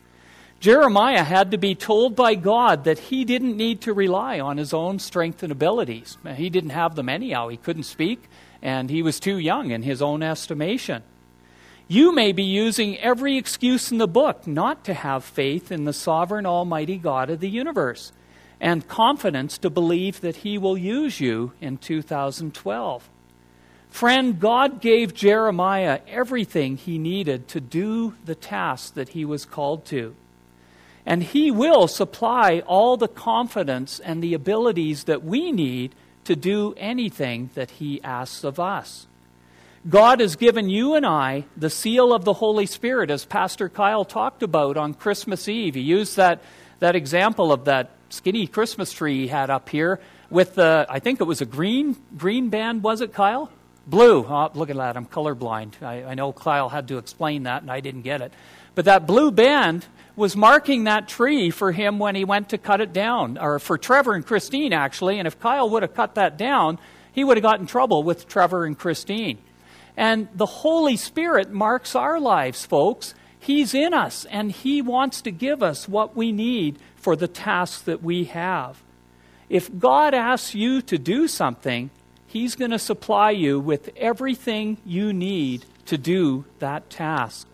Speaker 4: Jeremiah had to be told by God that he didn't need to rely on his own strength and abilities. He didn't have them anyhow. He couldn't speak, and he was too young in his own estimation. You may be using every excuse in the book not to have faith in the sovereign almighty God of the universe and confidence to believe that He will use you in 2012. Friend, God gave Jeremiah everything he needed to do the task that he was called to. And He will supply all the confidence and the abilities that we need to do anything that He asks of us. God has given you and I the seal of the Holy Spirit, as Pastor Kyle talked about on Christmas Eve. He used that example of that skinny Christmas tree he had up here with I think it was a green band, was it, Kyle? Blue. Oh, look at that, I'm colorblind. I know Kyle had to explain that, and I didn't get it. But that blue band was marking that tree for him when he went to cut it down, or for Trevor and Christine, actually. And if Kyle would have cut that down, he would have got in trouble with Trevor and Christine. And the Holy Spirit marks our lives, folks. He's in us, and He wants to give us what we need for the tasks that we have. If God asks you to do something, He's going to supply you with everything you need to do that task.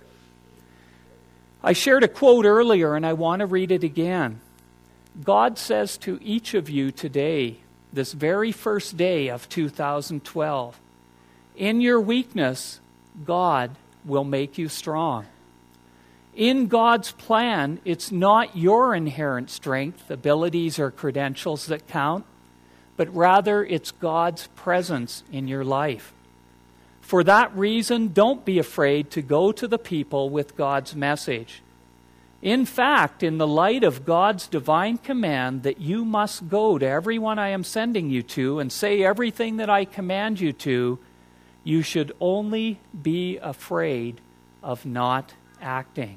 Speaker 4: I shared a quote earlier, and I want to read it again. God says to each of you today, this very first day of 2012, in your weakness, God will make you strong. In God's plan, it's not your inherent strength, abilities, or credentials that count, but rather it's God's presence in your life. For that reason, don't be afraid to go to the people with God's message. In fact, in the light of God's divine command that you must go to everyone I am sending you to and say everything that I command you to, you should only be afraid of not acting.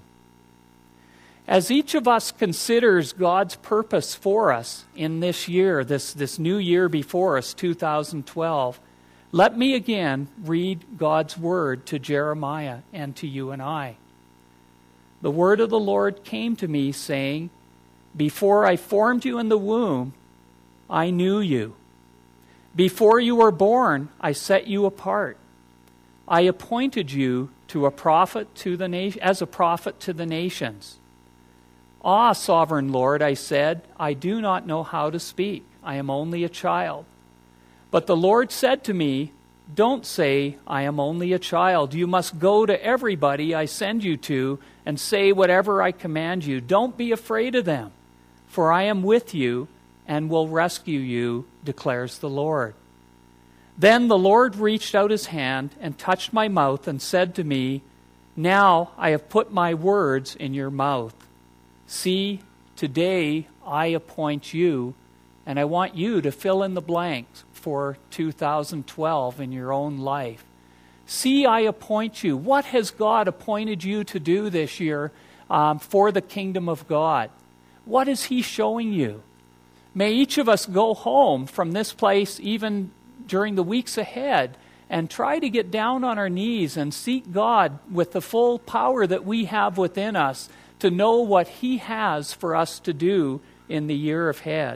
Speaker 4: As each of us considers God's purpose for us in this year, this new year before us, 2012, let me again read God's word to Jeremiah and to you and I. The word of the Lord came to me, saying, "Before I formed you in the womb, I knew you. Before you were born, I set you apart. I appointed you to a prophet to the as a prophet to the nations. "Ah, sovereign Lord," I said, "I do not know how to speak. I am only a child." But the Lord said to me, "Don't say, 'I am only a child.' You must go to everybody I send you to and say whatever I command you. Don't be afraid of them, for I am with you and will rescue you, declares the Lord." Then the Lord reached out his hand and touched my mouth and said to me, "Now I have put my words in your mouth. See, today I appoint you," and I want you to fill in the blanks for 2012 in your own life. "See, I appoint you." What has God appointed you to do this year for the kingdom of God? What is he showing you? May each of us go home from this place even during the weeks ahead and try to get down on our knees and seek God with the full power that we have within us to know what he has for us to do in the year ahead.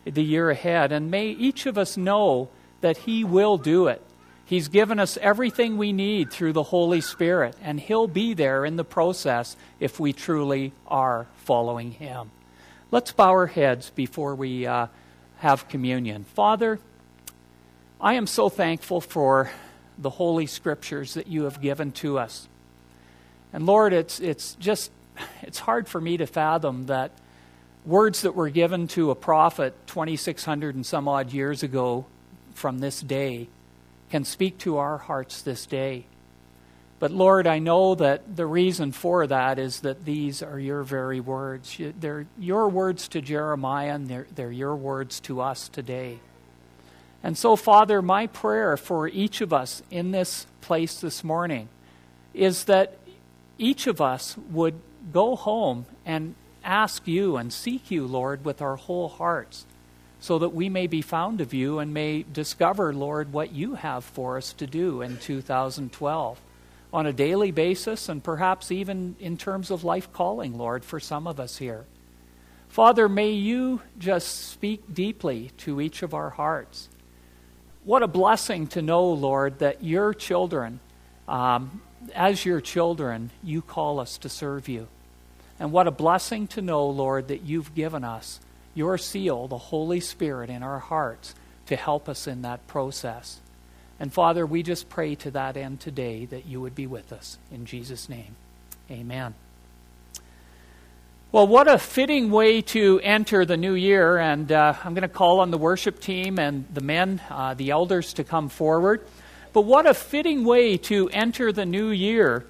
Speaker 4: And may each of us know that he will do it. He's given us everything we need through the Holy Spirit, and he'll be there in the process if we truly are following him. Let's bow our heads before we have communion. Father, I am so thankful for the Holy Scriptures that you have given to us. And Lord, it's hard for me to fathom that words that were given to a prophet 2,600 and some odd years ago from this day can speak to our hearts this day. But Lord, I know that the reason for that is that these are your very words. They're your words to Jeremiah, and they're your words to us today. And so, Father, my prayer for each of us in this place this morning is that each of us would go home and ask you and seek you, Lord, with our whole hearts, so that we may be found of you and may discover, Lord, what you have for us to do in 2012 on a daily basis, and perhaps even in terms of life calling, Lord, for some of us here. Father, may you just speak deeply to each of our hearts. What a blessing to know, Lord, that your children, as your children, you call us to serve you. And what a blessing to know, Lord, that you've given us your seal, the Holy Spirit, in our hearts to help us in that process. And Father, we just pray to that end today that you would be with us. In Jesus' name, amen. Well, what a fitting way to enter the new year. And I'm going to call on the worship team and the men, the elders, to come forward. But what a fitting way to enter the new year.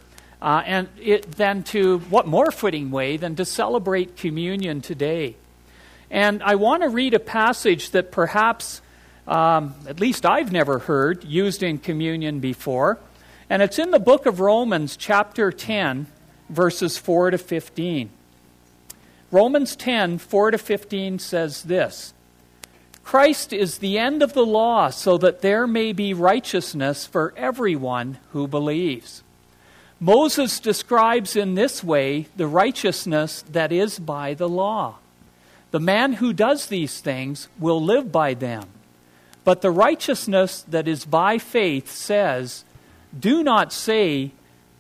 Speaker 4: What more fitting way than to celebrate communion today. And I want to read a passage that perhaps, at least I've never heard, used in communion before. And it's in the book of Romans, chapter 10, verses 4 to 15. Romans 10, 4 to 15 says this: "Christ is the end of the law, so that there may be righteousness for everyone who believes. Moses describes in this way the righteousness that is by the law. The man who does these things will live by them. But the righteousness that is by faith says, do not say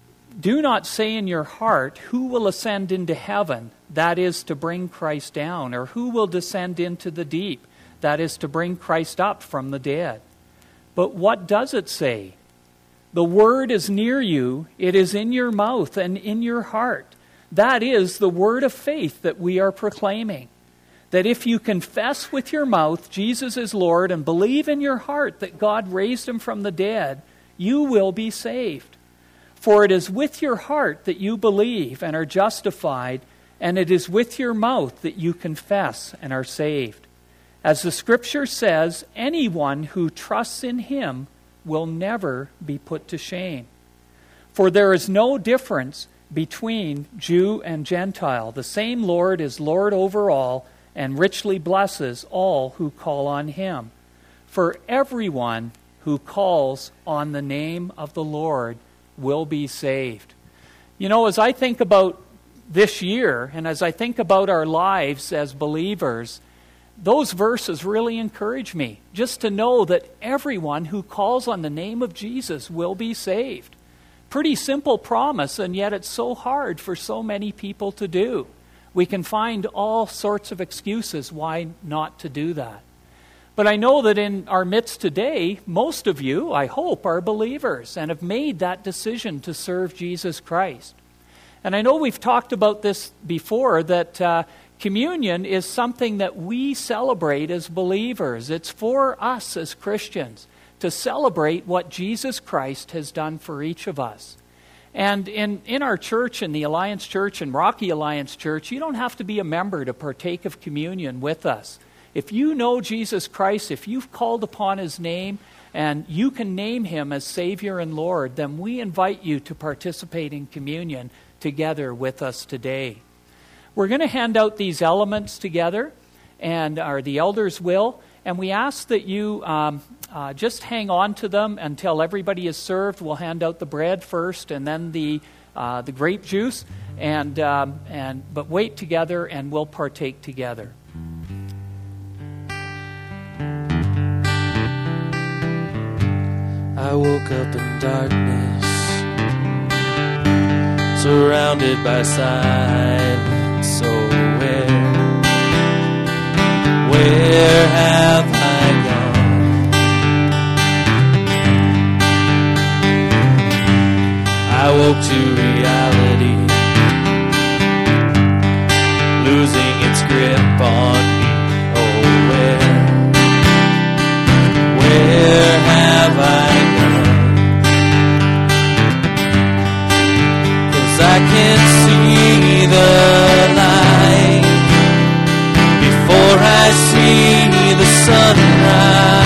Speaker 4: in your heart, who will ascend into heaven, that is to bring Christ down, or who will descend into the deep, that is to bring Christ up from the dead. But what does it say? The word is near you, it is in your mouth and in your heart. That is the word of faith that we are proclaiming. That if you confess with your mouth Jesus is Lord and believe in your heart that God raised him from the dead, you will be saved. For it is with your heart that you believe and are justified, and it is with your mouth that you confess and are saved. As the Scripture says, anyone who trusts in him will never be put to shame. For there is no difference between Jew and Gentile. The same Lord is Lord over all, and richly blesses all who call on him. For everyone who calls on the name of the Lord will be saved." You know, as I think about this year, and as I think about our lives as believers, those verses really encourage me, just to know that everyone who calls on the name of Jesus will be saved. Pretty simple promise, and yet it's so hard for so many people to do. We can find all sorts of excuses why not to do that. But I know that in our midst today, most of you, I hope, are believers and have made that decision to serve Jesus Christ. And I know we've talked about this before, that communion is something that we celebrate as believers. It's for us as Christians to celebrate what Jesus Christ has done for each of us. And in our church, in the Alliance Church and Rocky Alliance Church, you don't have to be a member to partake of communion with us. If you know Jesus Christ, if you've called upon His name, and you can name Him as Savior and Lord, then we invite you to participate in communion together with us today. We're going to hand out these elements together, or the elders will, and we ask that you just hang on to them until everybody is served. We'll hand out the bread first, and then the grape juice, but wait together, and we'll partake together.
Speaker 3: I woke up in darkness, surrounded by silence. So where have I gone? I woke to reality, losing its grip on me. Oh, where have I gone? 'Cause I can see the light before I see the sunrise.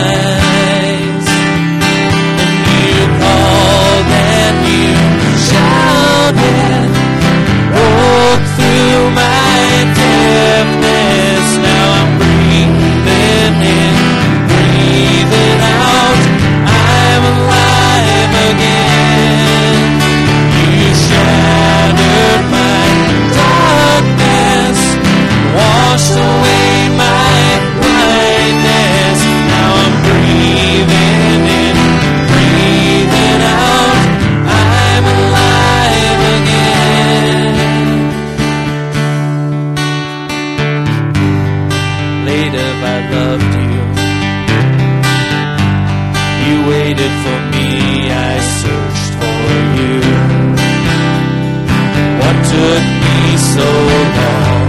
Speaker 3: And you called and you shouted, broke through my deafness. Now I'm breathing in, breathing out. I'm alive again. You shattered my darkness, washed away my blindness. Now I'm breathing in, breathing out. I'm alive again. Later I loved you. You waited for me, I searched for you. What took me so long?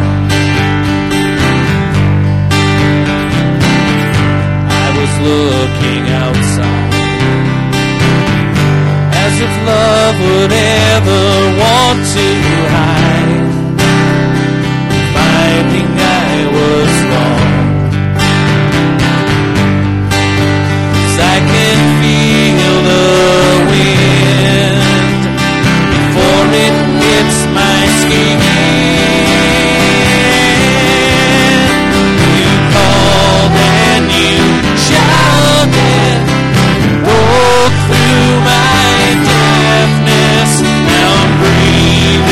Speaker 3: I was looking outside, as if love would ever want to hide. Finding I was wrong, 'cause I can feel the wind before it hits my skin. You called and you shouted, broke through my deafness. Now I'm breathing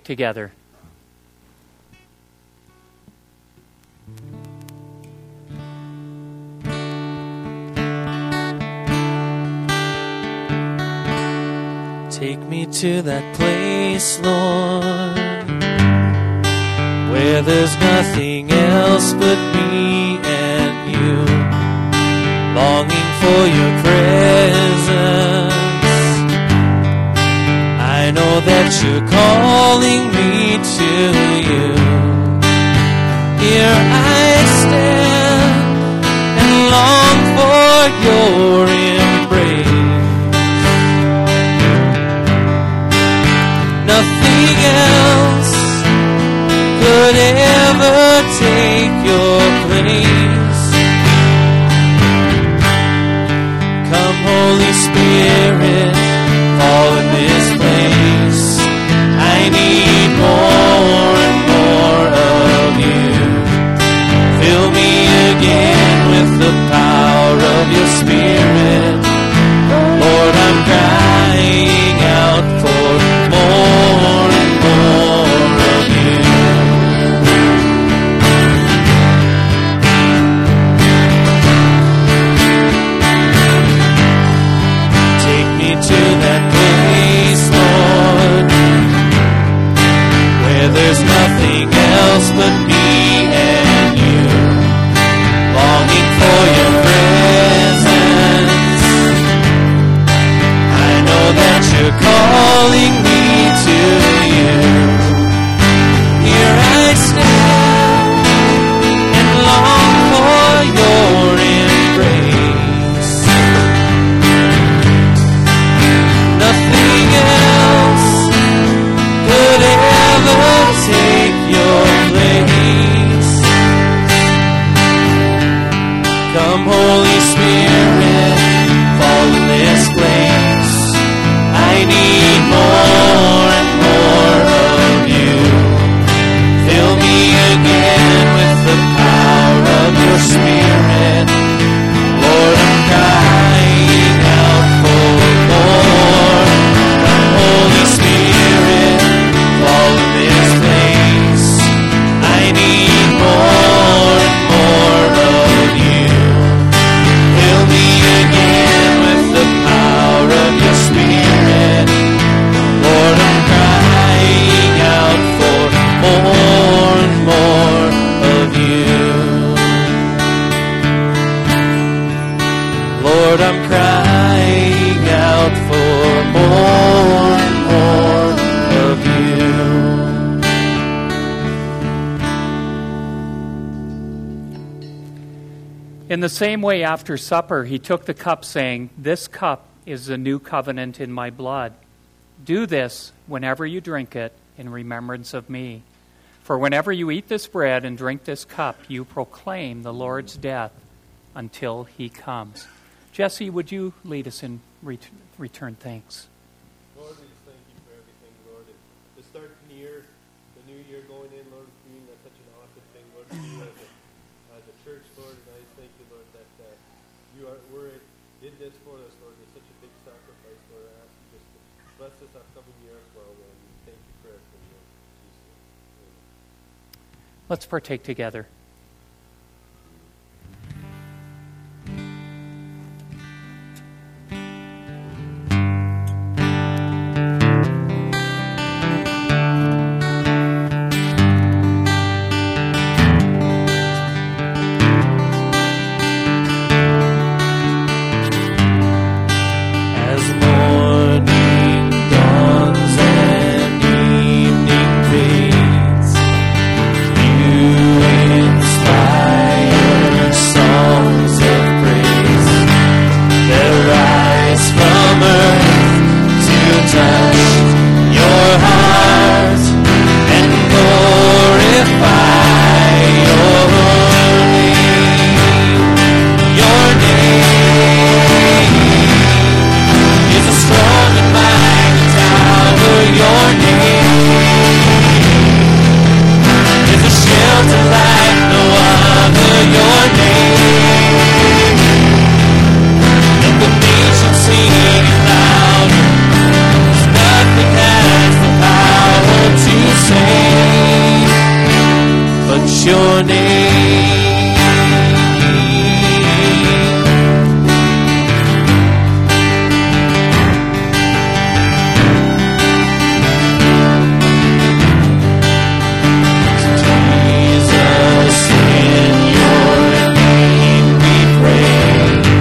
Speaker 4: together.
Speaker 3: Take me to that place, Lord, where there's nothing else but me and you, longing for your presence. I know that you're calling me to you. Here I stand and long for your embrace. Nothing else could ever take your place. Come, Holy Spirit, fall in this place. I need more and more of you. Fill me again with the power of your Spirit. Lord, I'm crying out for more and more of you. Take me to that place, Lord, where there's nothing else but me and you, longing for your presence. I know that you're calling me to you. Here I stand and long for your embrace. Nothing else could ever take your place. Come, Holy Spirit, fall in this place. I need more and more of you. Fill me again with the power of your Spirit. Lord, I'm crying out for more. Come, Holy Spirit, fall in this place. I need more and more of you. Fill me again with the power of your Spirit. Lord, I'm crying out for more and more of you. Lord, I'm crying out for more and more of you.
Speaker 4: In the same way, after supper, he took the cup, saying, "This cup is the new covenant in my blood. Do this whenever you drink it in remembrance of me. For whenever you eat this bread and drink this cup, you proclaim the Lord's death until he comes." Jesse, would you lead us in return thanks?
Speaker 5: Lord, we just thank you for everything, Lord. To start the new year going in, Lord, being such an awesome thing, Lord, to do as a church, Lord. And I just thank you, Lord, that did this for us, Lord. It's such a big sacrifice, Lord. I ask you just to bless this upcoming year as well, Lord. And thank you for everything, Lord. In Jesus' name.
Speaker 4: Let's partake together.
Speaker 3: As morning dawns and evening fades, you in your name. Jesus, in your name we pray.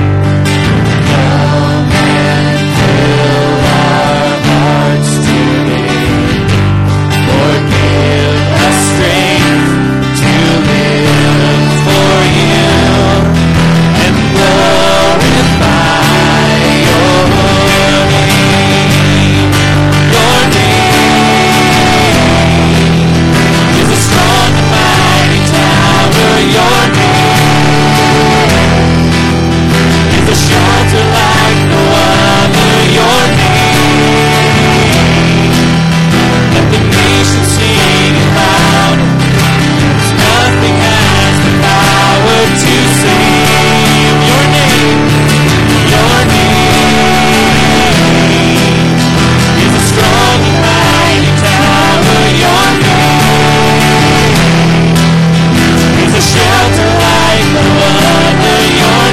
Speaker 3: Come and fill our hearts today. Lord, give us strength to live for you and glorify your name. Your name is a strong and mighty tower. Your name is a shelter like no other. Your name, let the nations sing it loud. 'Cause nothing has the power to save. Your name is a strong and mighty tower. Your name is a shelter like no other. Your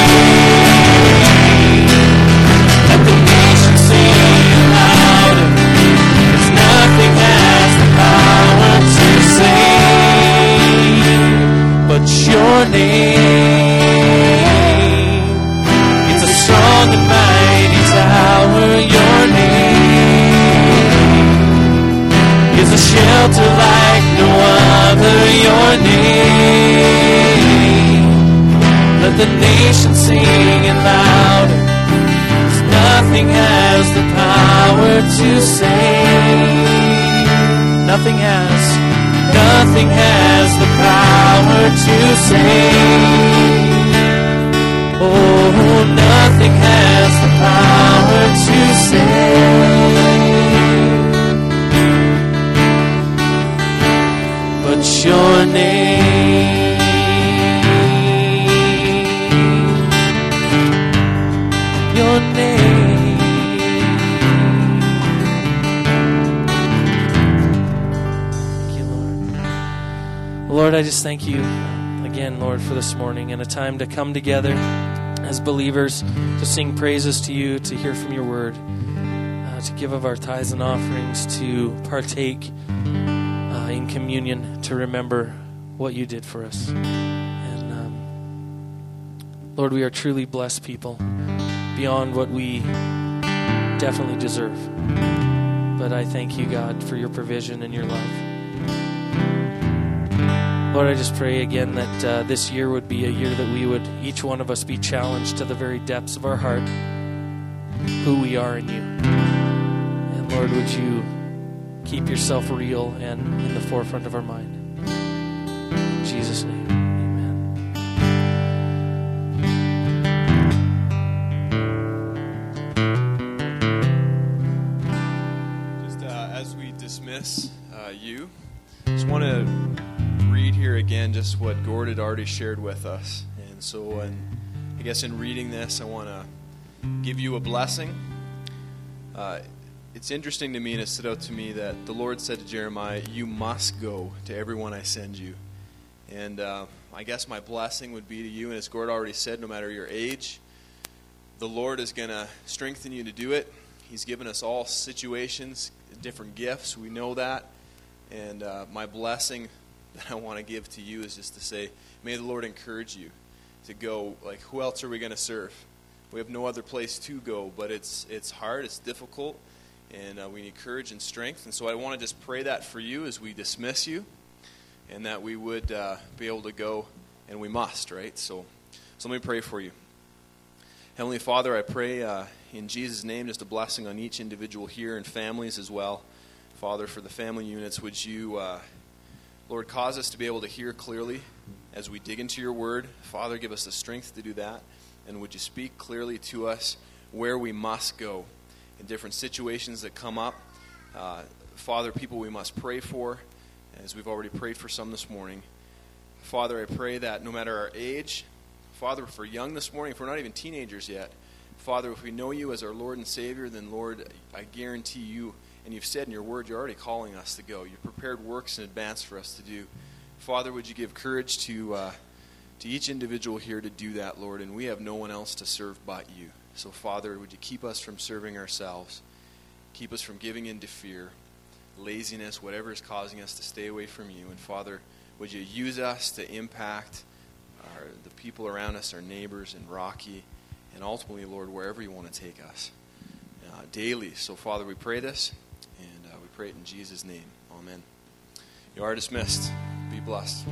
Speaker 3: name, let the nations sing it louder. 'Cause nothing has the power to save but your name. It's a strong and mighty tower. Your name is a shelter like no other. Your name, let the nations sing it louder. 'Cause nothing has the power to save. Nothing has the power to save. Oh, nothing has the power to save but your name. Your name. Thank you, Lord. Lord, I just thank you again, Lord, for this morning and a time to come together as believers to sing praises to you, to hear from your word, to give of our tithes and offerings, to partake in communion, to remember what you did for us. And Lord, we are truly blessed people beyond what we definitely deserve. But I thank you, God, for your provision and your love. Lord, I just pray again that this year would be a year that we would, each one of us, be challenged to the very depths of our heart, who we are in you. And Lord, would you keep yourself real and in the forefront of our mind. In Jesus' name, amen.
Speaker 1: Just as we dismiss you, just want to read here again just what Gord had already shared with us. And so I guess in reading this, I want to give you a blessing. It's interesting to me, and it stood out to me, that the Lord said to Jeremiah, you must go to everyone I send you. And I guess my blessing would be to you, and as Gord already said, no matter your age, the Lord is going to strengthen you to do it. He's given us all situations, different gifts. We know that. And my blessing that I want to give to you is just to say, may the Lord encourage you to go. Like, who else are we going to serve? We have no other place to go, but it's hard, it's difficult, and we need courage and strength. And so I want to just pray that for you as we dismiss you, and that we would be able to go, and we must, right? So let me pray for you. Heavenly Father, I pray in Jesus' name just a blessing on each individual here and families as well. Father, for the family units, would you, Lord, cause us to be able to hear clearly as we dig into your word. Father, give us the strength to do that. And would you speak clearly to us where we must go in different situations that come up. Father, people we must pray for, as we've already prayed for some this morning. Father, I pray that no matter our age, Father, if we're young this morning, if we're not even teenagers yet, Father, if we know you as our Lord and Savior, then, Lord, I guarantee you, and you've said in your word, you're already calling us to go. You've prepared works in advance for us to do. Father, would you give courage to each individual here to do that, Lord, and we have no one else to serve but you. So, Father, would you keep us from serving ourselves, keep us from giving in to fear, laziness, whatever is causing us to stay away from you. And, Father, would you use us to impact the people around us, our neighbors in Rocky, and ultimately, Lord, wherever you want to take us daily. So, Father, we pray this, and we pray it in Jesus' name. Amen. You are dismissed. Be blessed.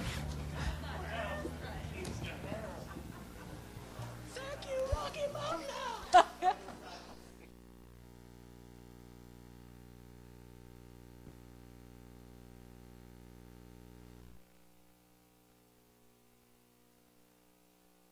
Speaker 6: Thank you, Rocky Mountain.